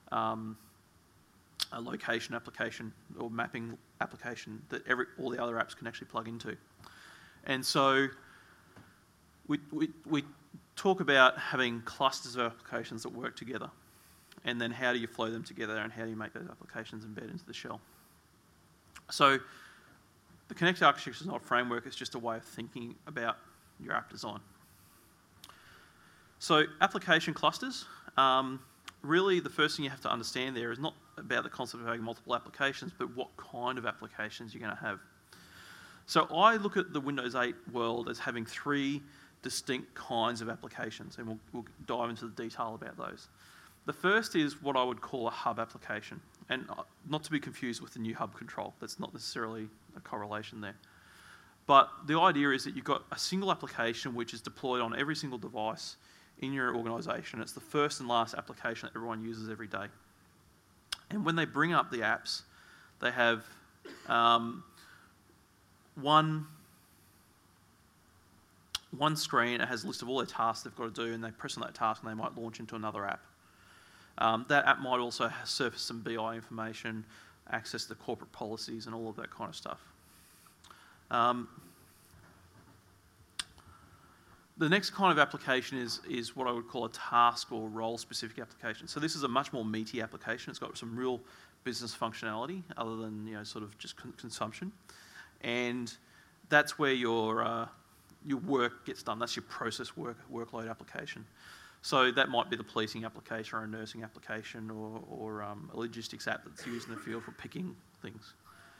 Speaker 1: a location application or mapping application that all the other apps can actually plug into. And so we talk about having clusters of applications that work together, and then how do you flow them together and how do you make those applications embed into the shell. So the connected architecture is not a framework, it's just a way of thinking about your app design. So application clusters, really the first thing you have to understand there is not about the concept of having multiple applications, but what kind of applications you're going to have. So I look at the Windows 8 world as having three distinct kinds of applications, and we'll dive into the detail about those. The first is what I would call a hub application, and not to be confused with the new hub control. That's not necessarily a correlation there. But the idea is that you've got a single application which is deployed on every single device in your organisation. It's the first and last application that everyone uses every day. And when they bring up the apps, they have one screen. It has a list of all their tasks they've got to do, and they press on that task and they might launch into another app. That app might also surface some BI information, access to corporate policies and all of that kind of stuff. The next kind of application is what I would call a task or role-specific application. So this is a much more meaty application. It's got some real business functionality other than sort of just consumption, and that's where your work gets done. That's your process workload application. So that might be the policing application or a nursing application or a logistics app that's used in the field for picking things.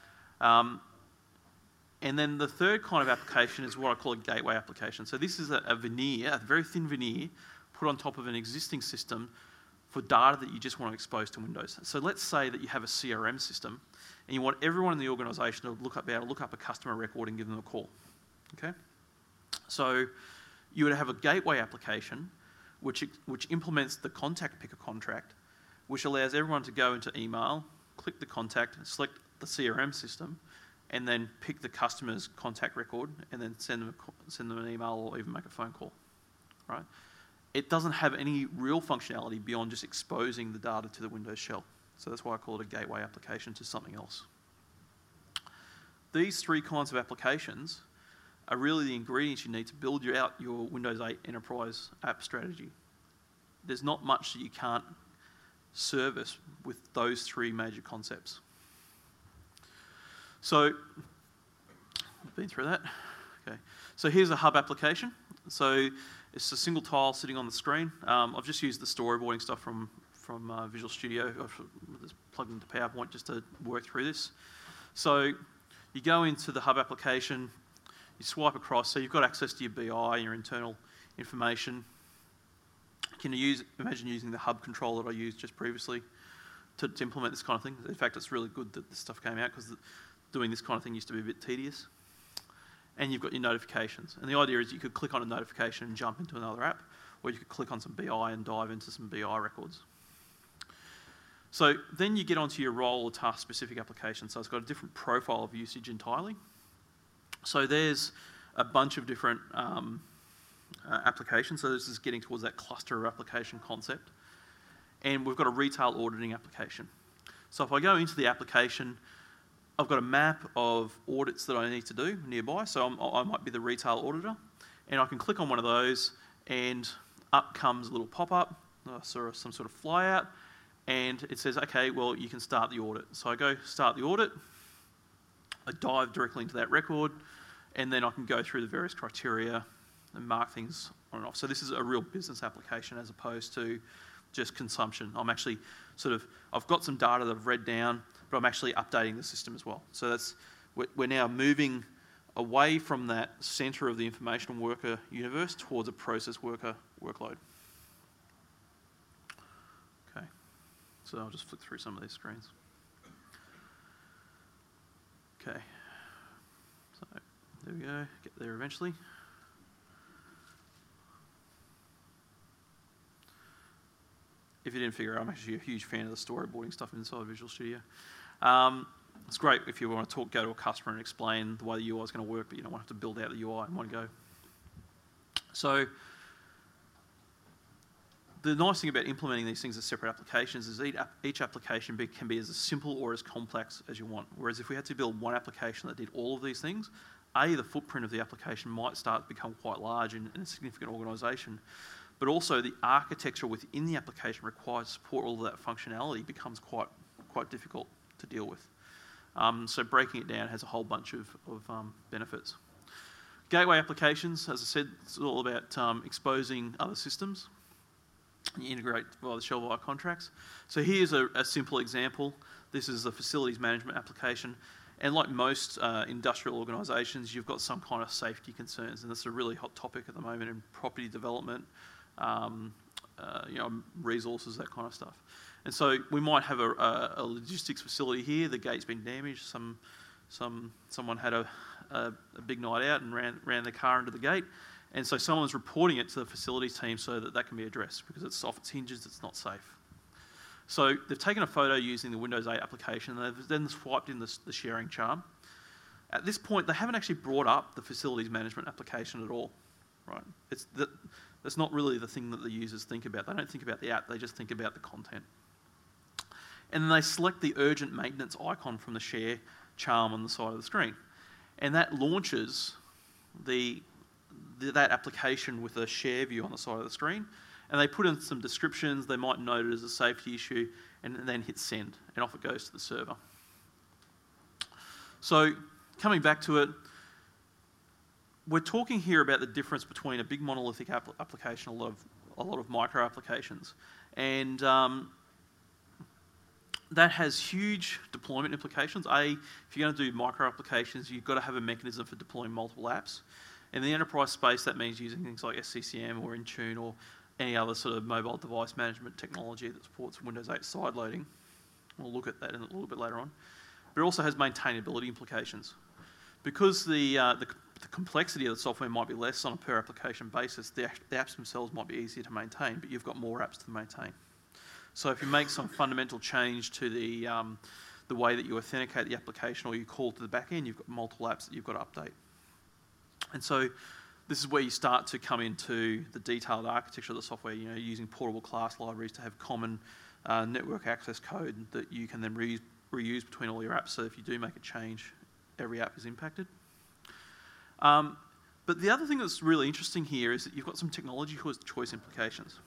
Speaker 1: And then the third kind of application is what I call a gateway application. So this is a veneer, a very thin veneer, put on top of an existing system for data that you just want to expose to Windows. So let's say that you have a CRM system and you want everyone in the organisation to be able to look up a customer record and give them a call. Okay? So you would have a gateway application which implements the contact picker contract, which allows everyone to go into email, click the contact, select the CRM system, and then pick the customer's contact record and then send them an email or even make a phone call, right? It doesn't have any real functionality beyond just exposing the data to the Windows shell. So that's why I call it a gateway application to something else. These three kinds of applications are really the ingredients you need to build out your Windows 8 enterprise app strategy. There's not much that you can't service with those three major concepts. So, I've been through that. Okay. So here's a hub application. So it's a single tile sitting on the screen. I've just used the storyboarding stuff from Visual Studio. I've just plugged into PowerPoint just to work through this. So you go into the hub application, you swipe across, so you've got access to your BI, your internal information. You can imagine using the hub control that I used just previously to implement this kind of thing. In fact, it's really good that this stuff came out because doing this kind of thing used to be a bit tedious. And you've got your notifications. And the idea is you could click on a notification and jump into another app, or you could click on some BI and dive into some BI records. So then you get onto your role or task-specific application. So it's got a different profile of usage entirely. So there's a bunch of different applications. So this is getting towards that cluster of application concept. And we've got a retail auditing application. So if I go into the application, I've got a map of audits that I need to do nearby. So I might be the retail auditor, and I can click on one of those, and up comes a little pop-up, some sort of flyout, and it says, okay, well, you can start the audit. So I go start the audit, I dive directly into that record, and then I can go through the various criteria and mark things on and off. So this is a real business application as opposed to just consumption. I'm actually I've got some data that I've read down, but I'm actually updating the system as well. So we're now moving away from that centre of the information worker universe towards a process worker workload. Okay, so I'll just flick through some of these screens. Okay, so there we go, get there eventually. If you didn't figure out, I'm actually a huge fan of the storyboarding stuff inside Visual Studio. It's great if you want to go to a customer and explain the way the UI is going to work, but you don't want to have to build out the UI in one go. So the nice thing about implementing these things as separate applications is each application can be as simple or as complex as you want. Whereas if we had to build one application that did all of these things, the footprint of the application might start to become quite large in a significant organisation. But also the architecture within the application required to support all of that functionality becomes quite difficult to deal with. So breaking it down has a whole bunch of benefits. Gateway applications, as I said, it's all about exposing other systems. You integrate via the shell via contracts. So here's a simple example. This is a facilities management application. And like most industrial organisations, you've got some kind of safety concerns, and that's a really hot topic at the moment in property development, resources, that kind of stuff. And so we might have a logistics facility here. The gate's been damaged. Someone had a big night out and ran their car into the gate, and so someone's reporting it to the facilities team so that can be addressed because it's off its hinges. It's not safe. So they've taken a photo using the Windows 8 application, and they've then swiped in the sharing charm. At this point, they haven't actually brought up the facilities management application at all, right? That's not really the thing that the users think about. They don't think about the app, they just think about the content. And then they select the urgent maintenance icon from the share charm on the side of the screen. And that launches that application with a share view on the side of the screen. And they put in some descriptions, they might note it as a safety issue, and then hit send, and off it goes to the server. So, coming back to it, we're talking here about the difference between a big monolithic application, a lot of micro applications, and that has huge deployment implications. If you're going to do micro applications, you've got to have a mechanism for deploying multiple apps. In the enterprise space, that means using things like SCCM or Intune or any other sort of mobile device management technology that supports Windows 8 sideloading. We'll look at that in a little bit later on. But it also has maintainability implications. Because the complexity of the software might be less on a per application basis, the apps themselves might be easier to maintain, but you've got more apps to maintain. So if you make some fundamental change to the way that you authenticate the application or you call to the back end, you've got multiple apps that you've got to update. And so this is where you start to come into the detailed architecture of the software, using portable class libraries to have common network access code that you can then reuse between all your apps, so if you do make a change, every app is impacted. But the other thing that's really interesting here is that you've got some technology choice implications.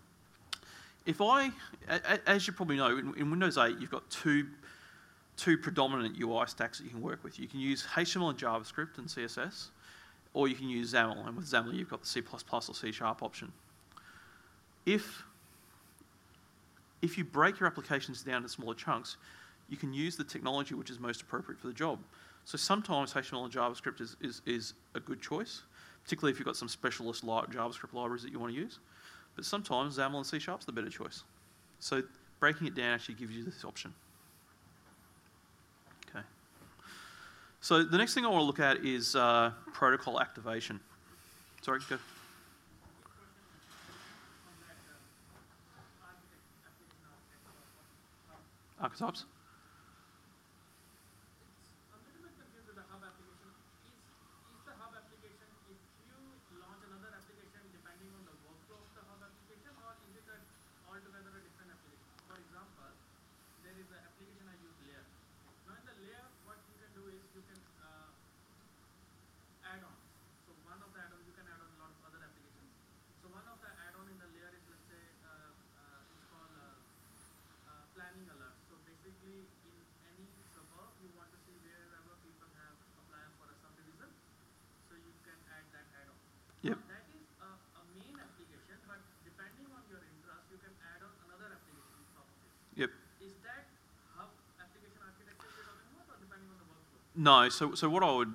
Speaker 1: As you probably know, in Windows 8, you've got two predominant UI stacks that you can work with. You can use HTML and JavaScript and CSS, or you can use XAML, and with XAML you've got the C++ or C# option. If you break your applications down into smaller chunks, you can use the technology which is most appropriate for the job. So sometimes HTML and JavaScript is a good choice, particularly if you've got some specialist JavaScript libraries that you want to use. But sometimes XAML and C# is the better choice. So breaking it down actually gives you this option. Okay. So the next thing I want to look at is protocol activation. Sorry, go. Archetypes?
Speaker 2: you can add on. So one of the add-ons, you can add on a lot of other applications. So one of the add-on in the layer is, let's say, it's called planning alert. So basically, in any suburb, you want to see wherever people have applied for a subdivision, so you can add that add-on.
Speaker 1: Yep.
Speaker 2: That is a main application, but depending on your interest, you can add on another application on top of it.
Speaker 1: Yep.
Speaker 2: Is that hub application architecture you're talking about, or depending on the workflow?
Speaker 1: No. So what I would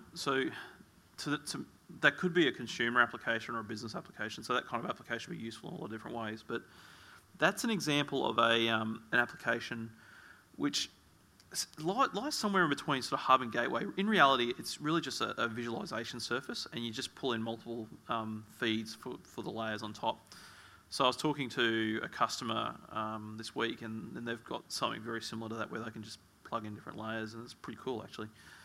Speaker 1: that could be a consumer application or a business application. So that kind of application would be useful in a lot of different ways. But that's an example of an application which lies somewhere in between sort of hub and gateway. In reality, it's really just a visualization surface, and you just pull in multiple feeds for the layers on top. So I was talking to a customer this week, and they've got something very similar to that where they can just plug in different layers, and it's pretty cool actually.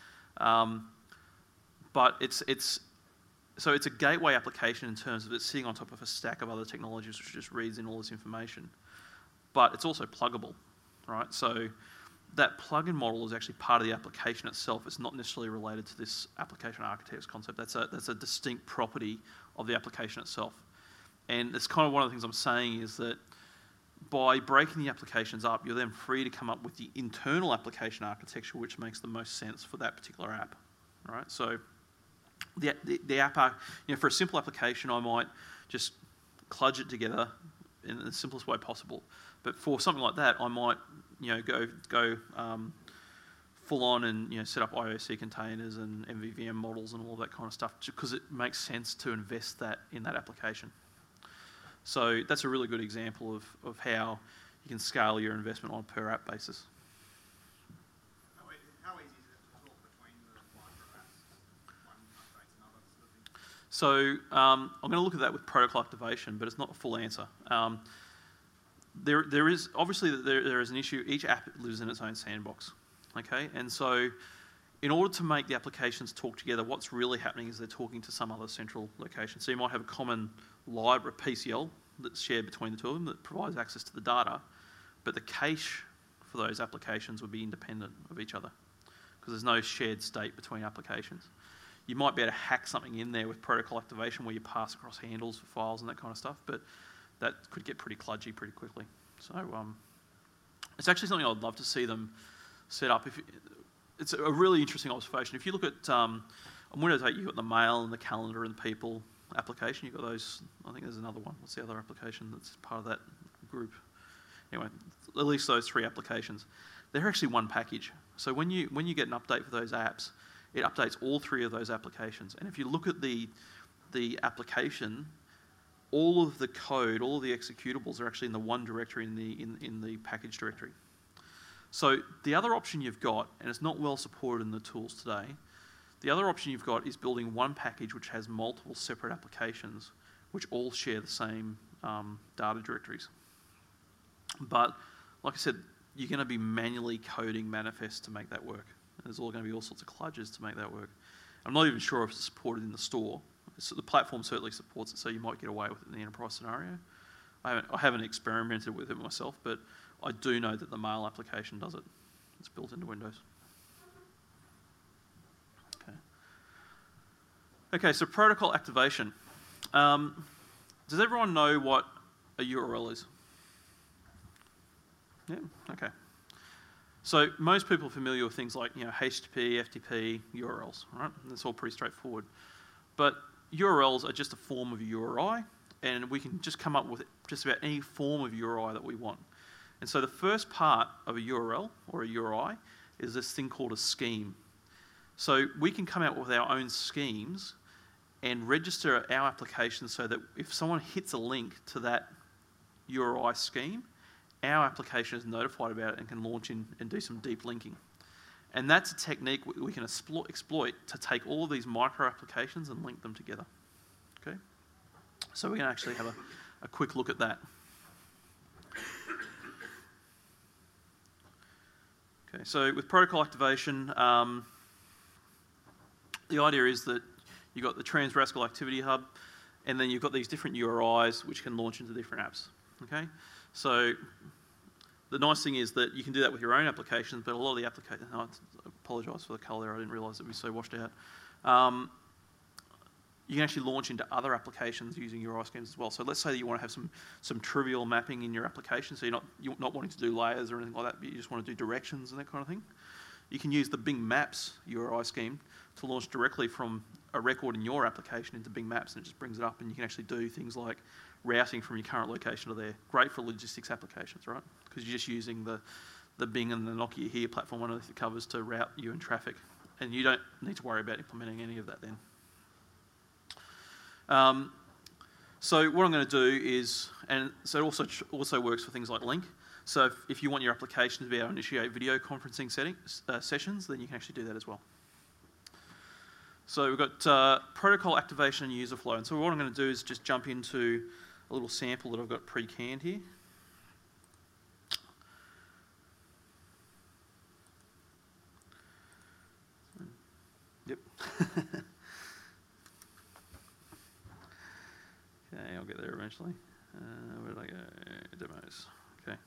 Speaker 1: But it's a gateway application in terms of it's sitting on top of a stack of other technologies which just reads in all this information. But it's also pluggable, right? So that plugin model is actually part of the application itself. It's not necessarily related to this application architects concept. That's a distinct property of the application itself. And it's kind of one of the things I'm saying is that by breaking the applications up, you're then free to come up with the internal application architecture which makes the most sense for that particular app, right? So the app, for a simple application, I might just kludge it together in the simplest way possible. But for something like that, I might, go full on and set up IOC containers and MVVM models and all that kind of stuff, because it makes sense to invest that in that application. So that's a really good example of how you can scale your investment on a per app basis.
Speaker 3: How easy is it to talk between the micro apps? One updates another sort of thing?
Speaker 1: So I'm going to look at that with protocol activation, but it's not a full answer. There is obviously there is an issue. Each app lives in its own sandbox, okay? And so in order to make the applications talk together, what's really happening is they're talking to some other central location. So you might have a common library, PCL, that's shared between the two of them that provides access to the data, but the cache for those applications would be independent of each other because there's no shared state between applications. You might be able to hack something in there with protocol activation where you pass across handles for files and that kind of stuff, but that could get pretty kludgy pretty quickly. So it's actually something I'd love to see them set up. It's a really interesting observation. If you look at, on Windows 8, you've got the mail and the calendar and the people application. You've got those, I think there's another one. What's the other application that's part of that group? Anyway, at least those three applications. They're actually one package. So when you get an update for those apps, it updates all three of those applications. And if you look at the application, all of the code, all of the executables are actually in the one directory in the package directory. So the other option you've got, and it's not well supported in the tools today, the other option you've got is building one package which has multiple separate applications which all share the same data directories. But like I said, you're going to be manually coding manifests to make that work. There's going to be all sorts of kludges to make that work. I'm not even sure if it's supported in the store. So the platform certainly supports it, so you might get away with it in the enterprise scenario. I haven't experimented with it myself, but I do know that the mail application does it. It's built into Windows. Okay, so protocol activation. Does everyone know what a URL is? Yeah, okay. So most people are familiar with things like HTTP, FTP, URLs, right? That's all pretty straightforward. But URLs are just a form of URI, and we can just come up with just about any form of URI that we want. And so the first part of a URL or a URI is this thing called a scheme. So we can come out with our own schemes and register our application so that if someone hits a link to that URI scheme, our application is notified about it and can launch in and do some deep linking. And that's a technique we can exploit to take all of these micro applications and link them together. Okay? So we're going to actually have a quick look at that. Okay, so with protocol activation, the idea is that you've got the Trans-Rascal Activity Hub, and then you've got these different URIs which can launch into different apps. Okay, so the nice thing is that you can do that with your own applications, but a lot of the applications, apologise for the colour there, I didn't realise it would be so washed out. You can actually launch into other applications using URI schemes as well. So let's say that you want to have some trivial mapping in your application, so you're not wanting to do layers or anything like that, but you just want to do directions and that kind of thing. You can use the Bing Maps URI scheme to launch directly from a record in your application into Bing Maps, and it just brings it up, and you can actually do things like routing from your current location to there. Great for logistics applications, right? Because you're just using the Bing and the Nokia Here platform underneath the covers to route you and traffic, and you don't need to worry about implementing any of that then. So what I'm going to do is, and so it also works for things like Link. So if you want your application to be able to initiate video conferencing sessions, then you can actually do that as well. So we've got protocol activation and user flow. And so what I'm going to do is just jump into a little sample that I've got pre-canned here. Yep. Okay, I'll get there eventually. Where did I go? Demos. Okay.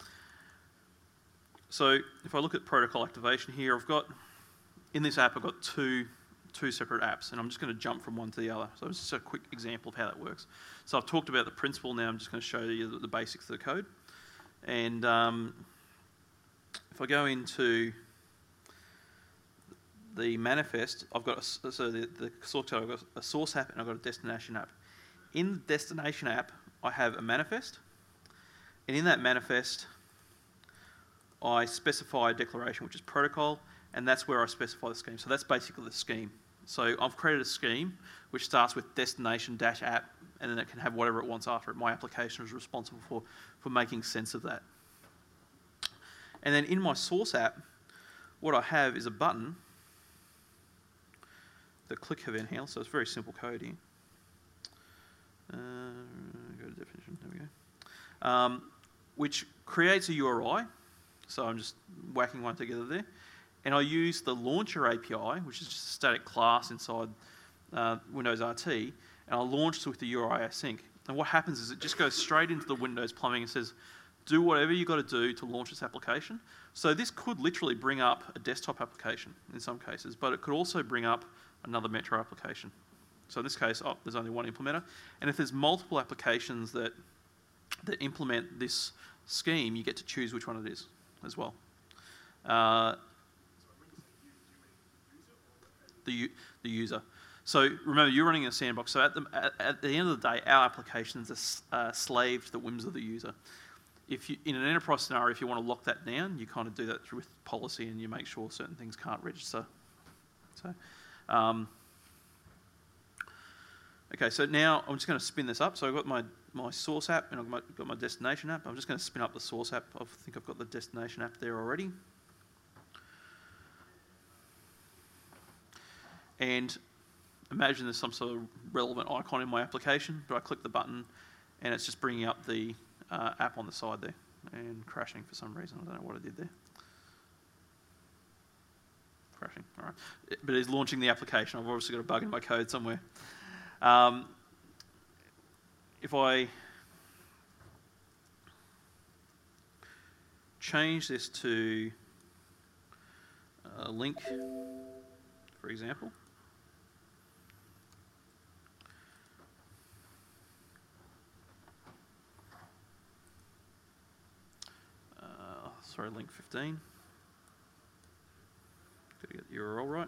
Speaker 1: So if I look at protocol activation here, in this app, I've got two separate apps, and I'm just going to jump from one to the other. So it's just a quick example of how that works. So I've talked about the principle now. I'm just going to show you the basics of the code. And if I go into the manifest, I've got the source code. I've got a source app and I've got a destination app. In the destination app, I have a manifest, and in that manifest, I specify a declaration, which is protocol, and that's where I specify the scheme. So that's basically the scheme. So I've created a scheme which starts with destination-app, and then it can have whatever it wants after it. My application is responsible for making sense of that. And then in my source app, what I have is a button, the click event handler, so it's very simple code here. Go to definition, there we go. Which creates a URI, so I'm just whacking one together there. And I use the launcher API, which is just a static class inside Windows RT, and I launch with the URI async. And what happens is it just goes straight into the Windows plumbing and says, do whatever you've got to do to launch this application. So this could literally bring up a desktop application in some cases, but it could also bring up another Metro application. So in this case, there's only one implementer. And if there's multiple applications that implement this scheme, you get to choose which one it is as well. The user. So remember, you're running a sandbox. So at the end of the day, our applications are slave to the whims of the user. If you, in an enterprise scenario, if you want to lock that down, you kind of do that through with policy, and you make sure certain things can't register. So, okay. So now I'm just going to spin this up. So I've got my source app and I've got my destination app. I'm just going to spin up the source app. I think I've got the destination app there already. And imagine there's some sort of relevant icon in my application, but I click the button and it's just bringing up the app on the side there and crashing for some reason. I don't know what I did there. Crashing, all right. But it's launching the application. I've obviously got a bug in my code somewhere. If I change this to a link, for example, link 15. Got to get the URL right.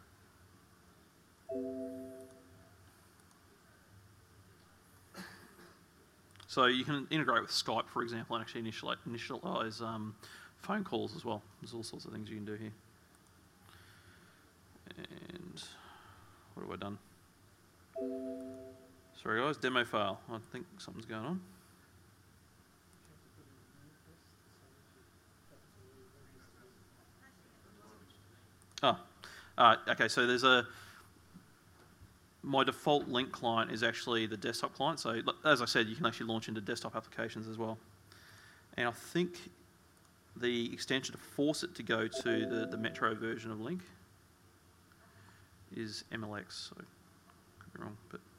Speaker 1: So you can integrate with Skype, for example, and actually initialize phone calls as well. There's all sorts of things you can do here. And what have I done? Sorry guys, demo fail. I think something's going on. Okay, so there's my default link client is actually the desktop client. So as I said, you can actually launch into desktop applications as well. And I think the extension to force it to go to the Metro version of Link is MLX. So could be wrong, but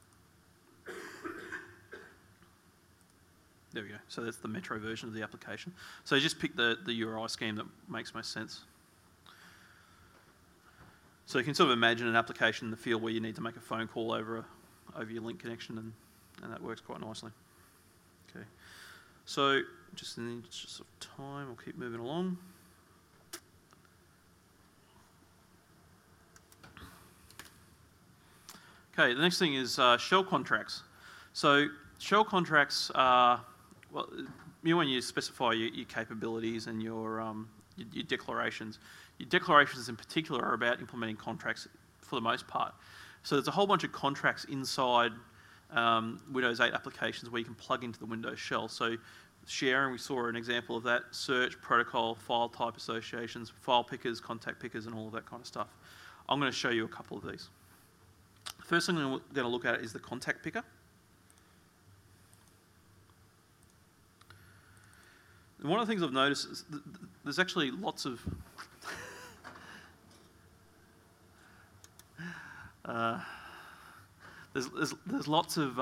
Speaker 1: there we go. So that's the Metro version of the application. So just pick the URI scheme that makes most sense. So you can sort of imagine an application in the field where you need to make a phone call over your link connection, and that works quite nicely. Okay, so just in the interest of time, we'll keep moving along. Okay, the next thing is shell contracts. So shell contracts are, well, when you specify your capabilities and your declarations. Your declarations in particular are about implementing contracts for the most part. So there's a whole bunch of contracts inside Windows 8 applications where you can plug into the Windows shell. So sharing, we saw an example of that, search, protocol, file type associations, file pickers, contact pickers, and all of that kind of stuff. I'm going to show you a couple of these. First thing I'm going to look at is the contact picker. And one of the things I've noticed is there's actually lots of there's lots of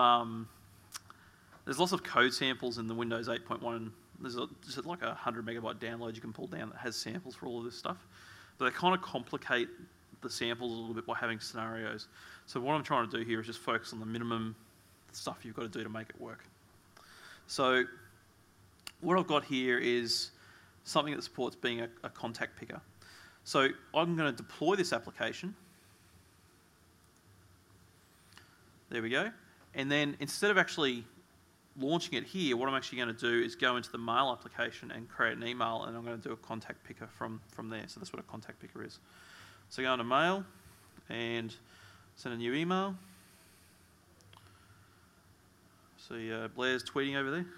Speaker 1: code samples in the Windows 8.1. There's just like a 100 megabyte download you can pull down that has samples for all of this stuff, but they kind of complicate the samples a little bit by having scenarios. So what I'm trying to do here is just focus on the minimum stuff you've got to do to make it work. So what I've got here is something that supports being a contact picker. So I'm going to deploy this application. There we go. And then instead of actually launching it here, what I'm actually going to do is go into the mail application and create an email, and I'm going to do a contact picker from there. So that's what a contact picker is. So go into mail and send a new email. See Blair's tweeting over there.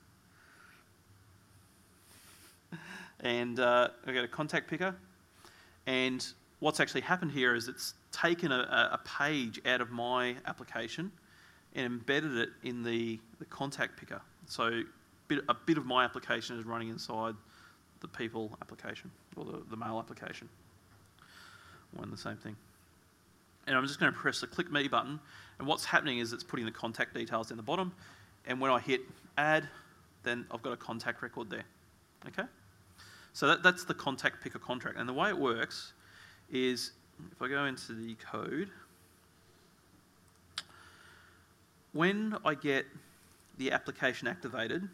Speaker 1: And I go to contact picker, and what's actually happened here is it's taken a page out of my application and embedded it in the contact picker. So a bit of my application is running inside the people application, or the mail application. One the same thing. And I'm just going to press the click me button, and what's happening is it's putting the contact details down the bottom, and when I hit add, then I've got a contact record there. Okay? So that's the contact picker contract. And the way it works is, if I go into the code, when I get the application activated,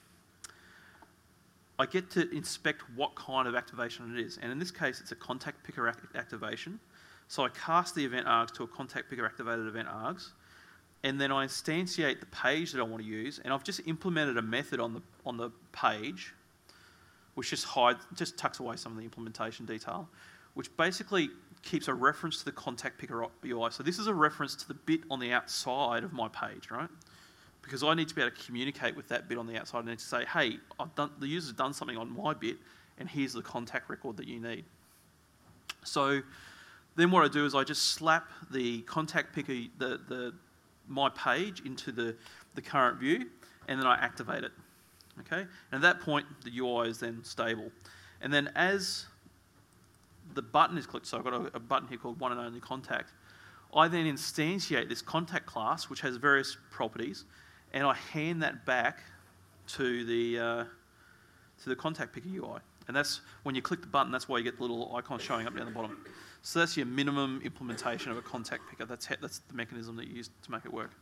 Speaker 1: I get to inspect what kind of activation it is. And in this case, it's a contact picker activation. So I cast the event args to a contact picker activated event args, and then I instantiate the page that I want to use, and I've just implemented a method on the page, which just tucks away some of the implementation detail, which basically keeps a reference to the contact picker UI. So this is a reference to the bit on the outside of my page, right? Because I need to be able to communicate with that bit on the outside. I need to say, hey, the user's done something on my bit, and here's the contact record that you need. So then what I do is I just slap the contact picker, my page into the current view, and then I activate it. Okay? And at that point, the UI is then stable. And then as the button is clicked, so I've got a button here called one and only contact, I then instantiate this contact class, which has various properties, and I hand that back to the contact picker UI. And that's when you click the button, that's why you get the little icon showing up down the bottom. So that's your minimum implementation of a contact picker. That's the mechanism that you use to make it work.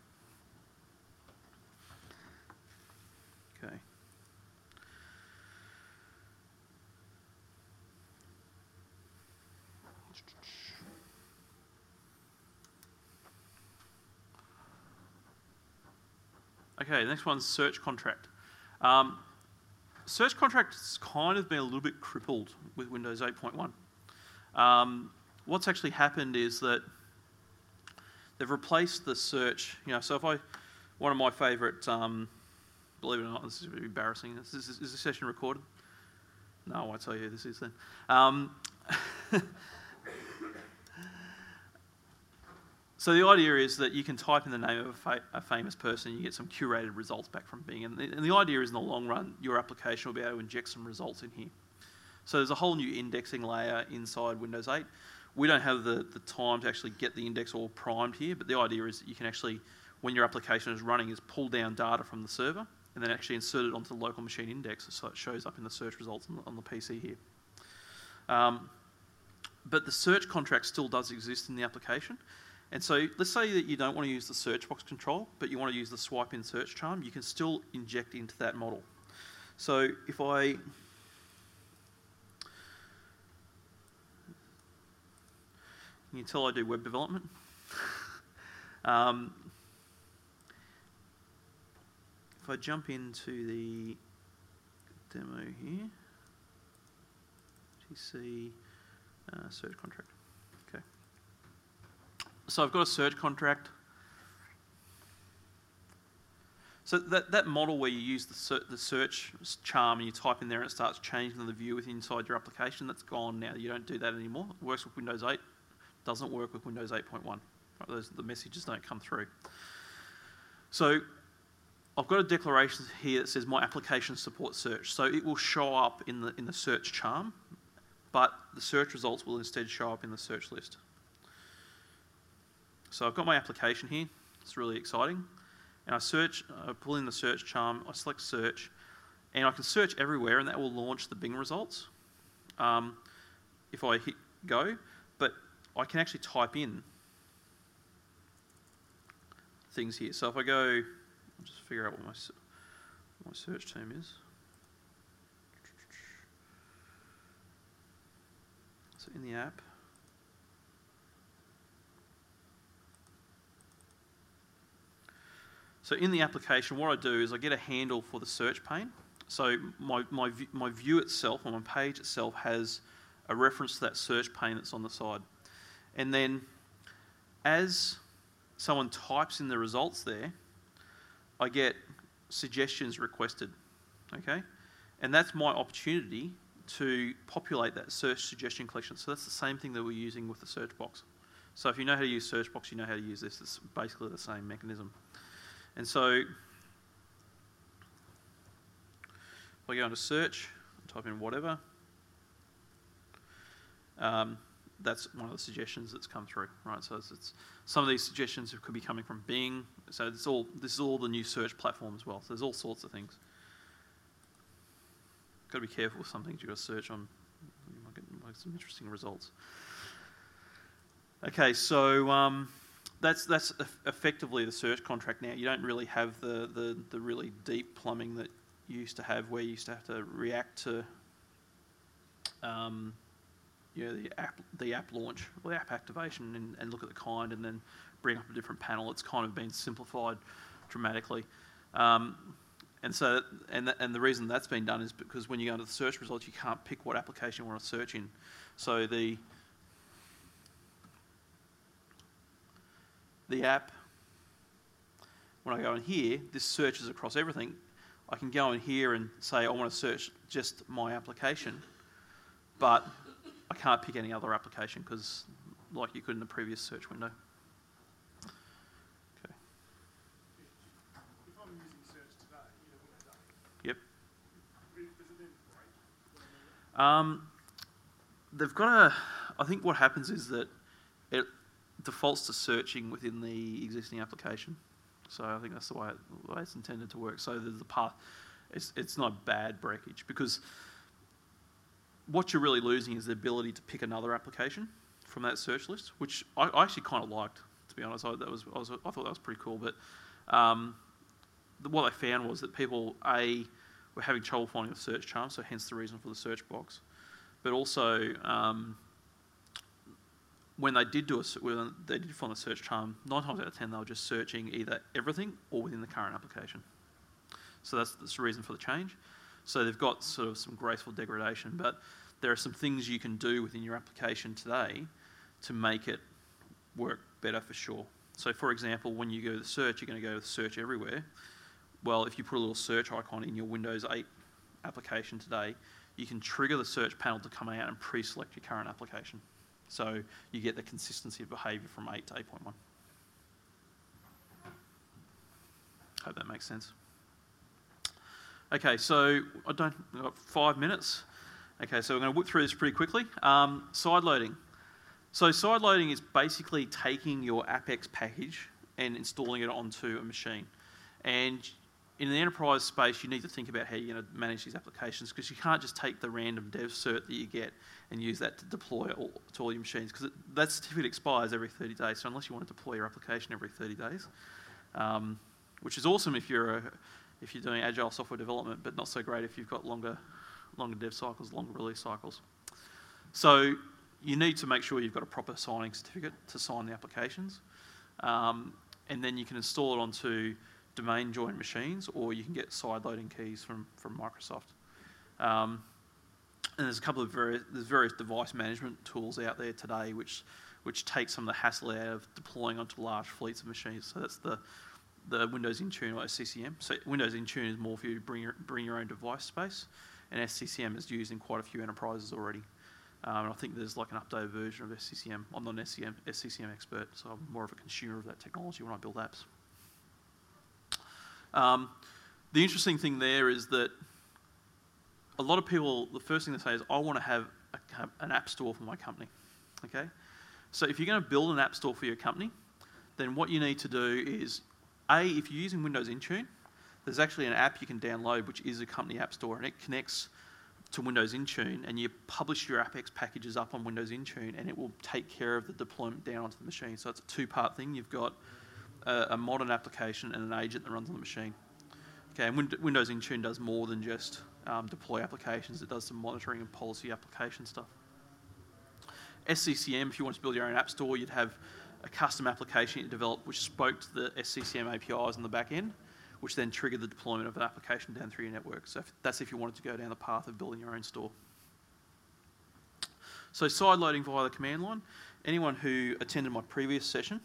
Speaker 1: Okay. Okay, the next one's search contract. Search contract has kind of been a little bit crippled with Windows 8.1. What's actually happened is that they've replaced the search. So if one of my favourite, believe it or not, this is really embarrassing. Is the session recorded? No, I won't tell you who this is then. So the idea is that you can type in the name of a famous person, and you get some curated results back from Bing. And the idea is, in the long run, your application will be able to inject some results in here. So there's a whole new indexing layer inside Windows 8. We don't have the time to actually get the index all primed here, but the idea is that you can actually, when your application is running, is pull down data from the server and then actually insert it onto the local machine index so it shows up in the search results on the PC here. But the search contract still does exist in the application. And so let's say that you don't want to use the search box control, but you want to use the swipe in search charm, you can still inject into that model. So if I... Can you tell I do web development? If I jump into the demo here, GC search contract. Okay. So I've got a search contract. So that model where you use the search charm and you type in there and it starts changing the view inside your application, that's gone now. You don't do that anymore. It works with Windows 8. Doesn't work with Windows 8.1. Right, the messages don't come through. So I've got a declaration here that says my application supports search. So it will show up in the search charm, but the search results will instead show up in the search list. So I've got my application here. It's really exciting. And I pull in the search charm, I select search, and I can search everywhere, and that will launch the Bing results if I hit go. But I can actually type in things here. So if I go, I'll just figure out what my search term is. So in the app, so in the application, what I do is I get a handle for the search pane. So my view itself, or my page itself, has a reference to that search pane that's on the side. And then as someone types in the results there, I get suggestions requested, okay? And that's my opportunity to populate that search suggestion collection. So that's the same thing that we're using with the search box. So if you know how to use search box, you know how to use this. It's basically the same mechanism. And so if I go into search, type in whatever, that's one of the suggestions that's come through, right? So it's some of these suggestions could be coming from Bing. So this is all the new search platform as well. So there's all sorts of things. Got to be careful with some things you've got to search on. You might get some interesting results. Okay, so that's effectively the search contract now. You don't really have the really deep plumbing that you used to have, where you used to have to react to the app launch, or the app activation, and look at the kind, and then bring up a different panel. It's kind of been simplified dramatically. And the reason that's been done is because when you go into the search results, you can't pick what application you want to search in. So the app, when I go in here, this searches across everything. I can go in here and say I want to search just my application, but I can't pick any other application because, like you could in the previous search window. Okay.
Speaker 4: If I'm using search today,
Speaker 1: Yep.
Speaker 4: does it then break?
Speaker 1: They've got I think what happens is that it defaults to searching within the existing application. So I think that's the way it's intended to work. So there's the path. It's not bad breakage, because what you're really losing is the ability to pick another application from that search list, which I actually kind of liked, to be honest. I thought that was pretty cool. But what I found was that people, were having trouble finding the search charm, so hence the reason for the search box. But also, when they did find the search charm, 9 times out of 10 they were just searching either everything or within the current application. So that's the reason for the change. So they've got sort of some graceful degradation, but there are some things you can do within your application today to make it work better for sure. So for example, when you go to search, you're going to go to search everywhere. Well, if you put a little search icon in your Windows 8 application today, you can trigger the search panel to come out and pre-select your current application. So you get the consistency of behaviour from 8 to 8.1. Hope that makes sense. Okay, so I've got 5 minutes. Okay, so we're going to whip through this pretty quickly. Side loading. So side loading is basically taking your AppX package and installing it onto a machine. And in the enterprise space, you need to think about how you're going to manage these applications, because you can't just take the random dev cert that you get and use that to deploy to all your machines, because that certificate expires every 30 days. So unless you want to deploy your application every 30 days, which is awesome if you're doing agile software development, but not so great if you've got longer dev cycles, longer release cycles. So you need to make sure you've got a proper signing certificate to sign the applications, and then you can install it onto domain joined machines, or you can get side-loading keys from Microsoft. And there's a couple of various device management tools out there today which take some of the hassle out of deploying onto large fleets of machines. So that's the Windows Intune or SCCM. So Windows Intune is more for you to bring your own device space, and SCCM is used in quite a few enterprises already. And I think there's like an updated version of SCCM. I'm not an SCCM expert, so I'm more of a consumer of that technology when I build apps. The interesting thing there is that a lot of people, the first thing they say is, I want to have an app store for my company. Okay? So if you're going to build an app store for your company, then what you need to do is, if you're using Windows Intune, there's actually an app you can download which is a company app store, and it connects to Windows Intune, and you publish your AppX packages up on Windows Intune, and it will take care of the deployment down onto the machine. So it's a two-part thing. You've got a modern application and an agent that runs on the machine. Okay, and Windows Intune does more than just deploy applications. It does some monitoring and policy application stuff. SCCM, if you want to build your own app store, you'd have a custom application you develop which spoke to the SCCM APIs on the back end, which then triggered the deployment of an application down through your network. So that's if you wanted to go down the path of building your own store. So side loading via the command line. Anyone who attended my previous session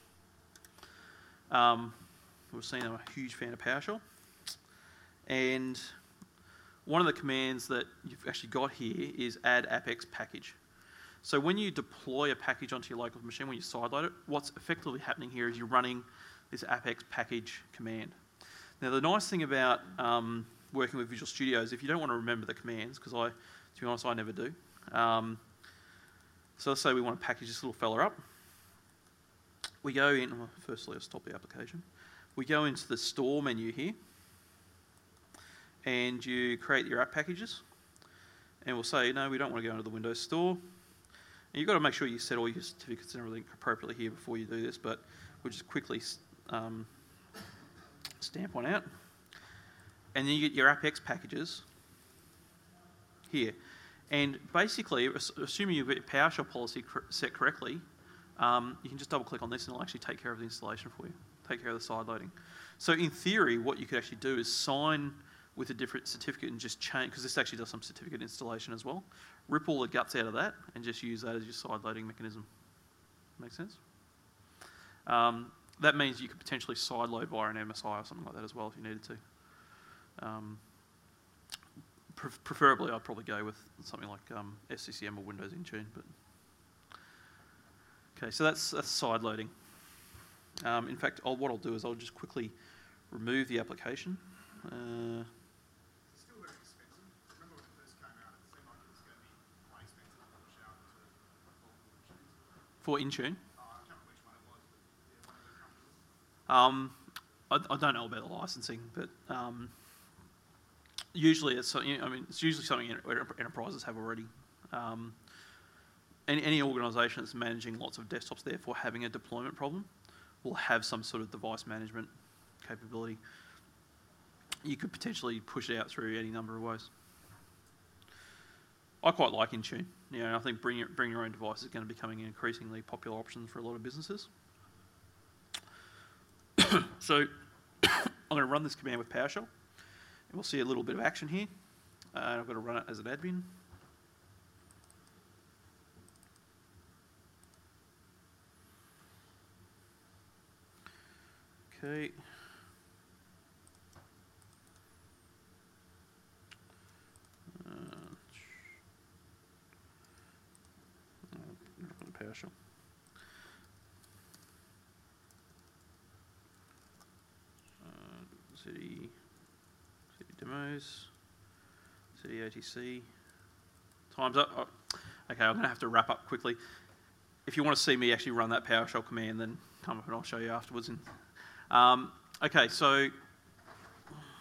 Speaker 1: we've seen I'm a huge fan of PowerShell. And one of the commands that you've actually got here is add AppX package. So when you deploy a package onto your local machine, when you sideload it, what's effectively happening here is you're running this AppX package command. Now the nice thing about working with Visual Studio is if you don't want to remember the commands, because to be honest, I never do. So let's say we want to package this little fella up. We go in, firstly I'll stop the application. We go into the store menu here, and you create your app packages, and we'll say, no, we don't want to go into the Windows Store. And you've got to make sure you set all your certificates and everything appropriately here before you do this, but we'll just quickly stamp one out. And then you get your AppX packages here. And basically, assuming you've got your PowerShell policy set correctly, you can just double click on this and it'll actually take care of the installation for you, take care of the side loading. So in theory, what you could actually do is sign with a different certificate and just change, because this actually does some certificate installation as well, rip all the guts out of that and just use that as your side loading mechanism. Make sense? That means you could potentially side load via an MSI or something like that as well if you needed to. Preferably, I'd probably go with something like SCCM or Windows Intune. But okay, so that's side loading. In fact, what I'll do is I'll just quickly remove the application.
Speaker 3: It's still very expensive. Remember when it first came out, it seemed like it was going to be quite expensive to push out to multiple machines.
Speaker 1: For Intune?
Speaker 3: I can't remember which one it was, but yeah, one of the companies.
Speaker 1: I don't know about the licensing, but usually it's usually something enterprises have already. Any organisation that's managing lots of desktops, therefore having a deployment problem, will have some sort of device management capability. You could potentially push it out through any number of ways. I quite like Intune. I think bring your own device is going to be becoming an increasingly popular option for a lot of businesses. So I'm going to run this command with PowerShell, and we'll see a little bit of action here. And I've got to run it as an admin. Okay. PowerShell. City demos, City ATC. Time's up. Oh, okay, I'm going to have to wrap up quickly. If you want to see me actually run that PowerShell command, then come up and I'll show you afterwards. Okay, so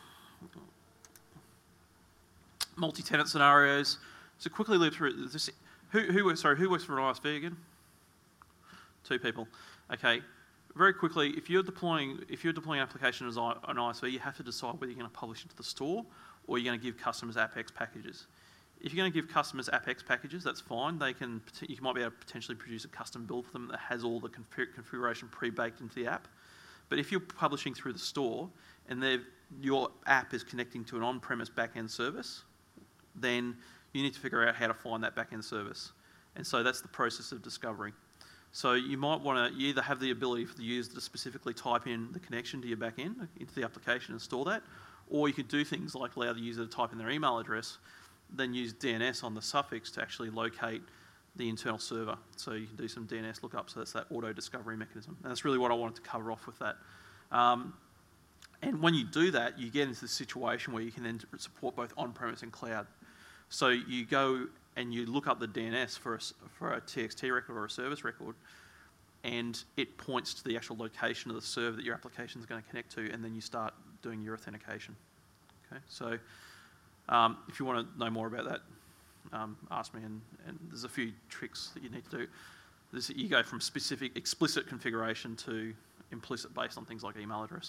Speaker 1: multi-tenant scenarios. So quickly loop through this. Who works for an ISV again? 2 people. Okay. Very quickly, if you're deploying an application as an ISV, you have to decide whether you're going to publish into the store or you're going to give customers AppX packages. If you're going to give customers AppX packages, that's fine. You might be able to potentially produce a custom build for them that has all the configuration pre-baked into the app. But if you're publishing through the store and your app is connecting to an on-premise back-end service, then you need to figure out how to find that back-end service. And so that's the process of discovery. So you might want to either have the ability for the user to specifically type in the connection to your back-end into the application and store that, or you could do things like allow the user to type in their email address, then use DNS on the suffix to actually locate the internal server. So you can do some DNS lookup, so that's that auto-discovery mechanism. And that's really what I wanted to cover off with that. And when you do that, you get into the situation where you can then support both on-premise and cloud. So you go and you look up the DNS for a TXT record or a service record, and it points to the actual location of the server that your application is going to connect to, and then you start doing your authentication. Okay, so if you want to know more about that, ask me, and there's a few tricks that you need to do. You go from explicit configuration to implicit based on things like email address.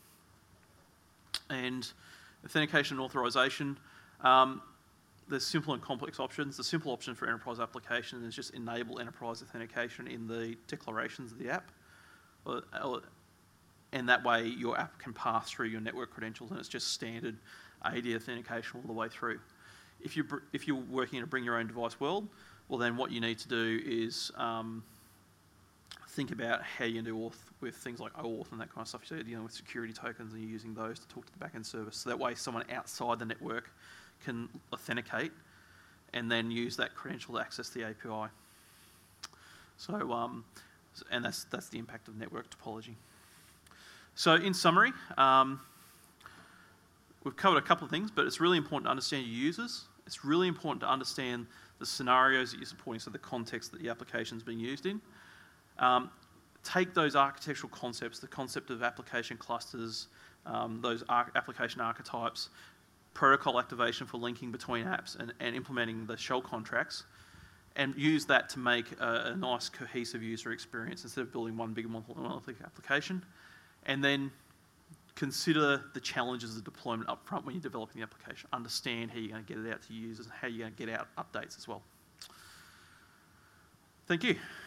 Speaker 1: And authentication and authorization. There's simple and complex options. The simple option for enterprise application is just enable enterprise authentication in the declarations of the app. And that way your app can pass through your network credentials and it's just standard AD authentication all the way through. If you're working in a bring your own device world, well then what you need to do is think about how you do auth with things like OAuth and that kind of stuff. So you're dealing with security tokens and you're using those to talk to the backend service. So that way someone outside the network can authenticate and then use that credential to access the API. So, and that's the impact of network topology. So in summary, we've covered a couple of things, but it's really important to understand your users. It's really important to understand the scenarios that you're supporting, so the context that the application is being used in. Take those architectural concepts, the concept of application clusters, those application archetypes, protocol activation for linking between apps and implementing the shell contracts, and use that to make a nice cohesive user experience instead of building one big monolithic application. And then consider the challenges of deployment up front when you're developing the application. Understand how you're going to get it out to users and how you're going to get out updates as well. Thank you.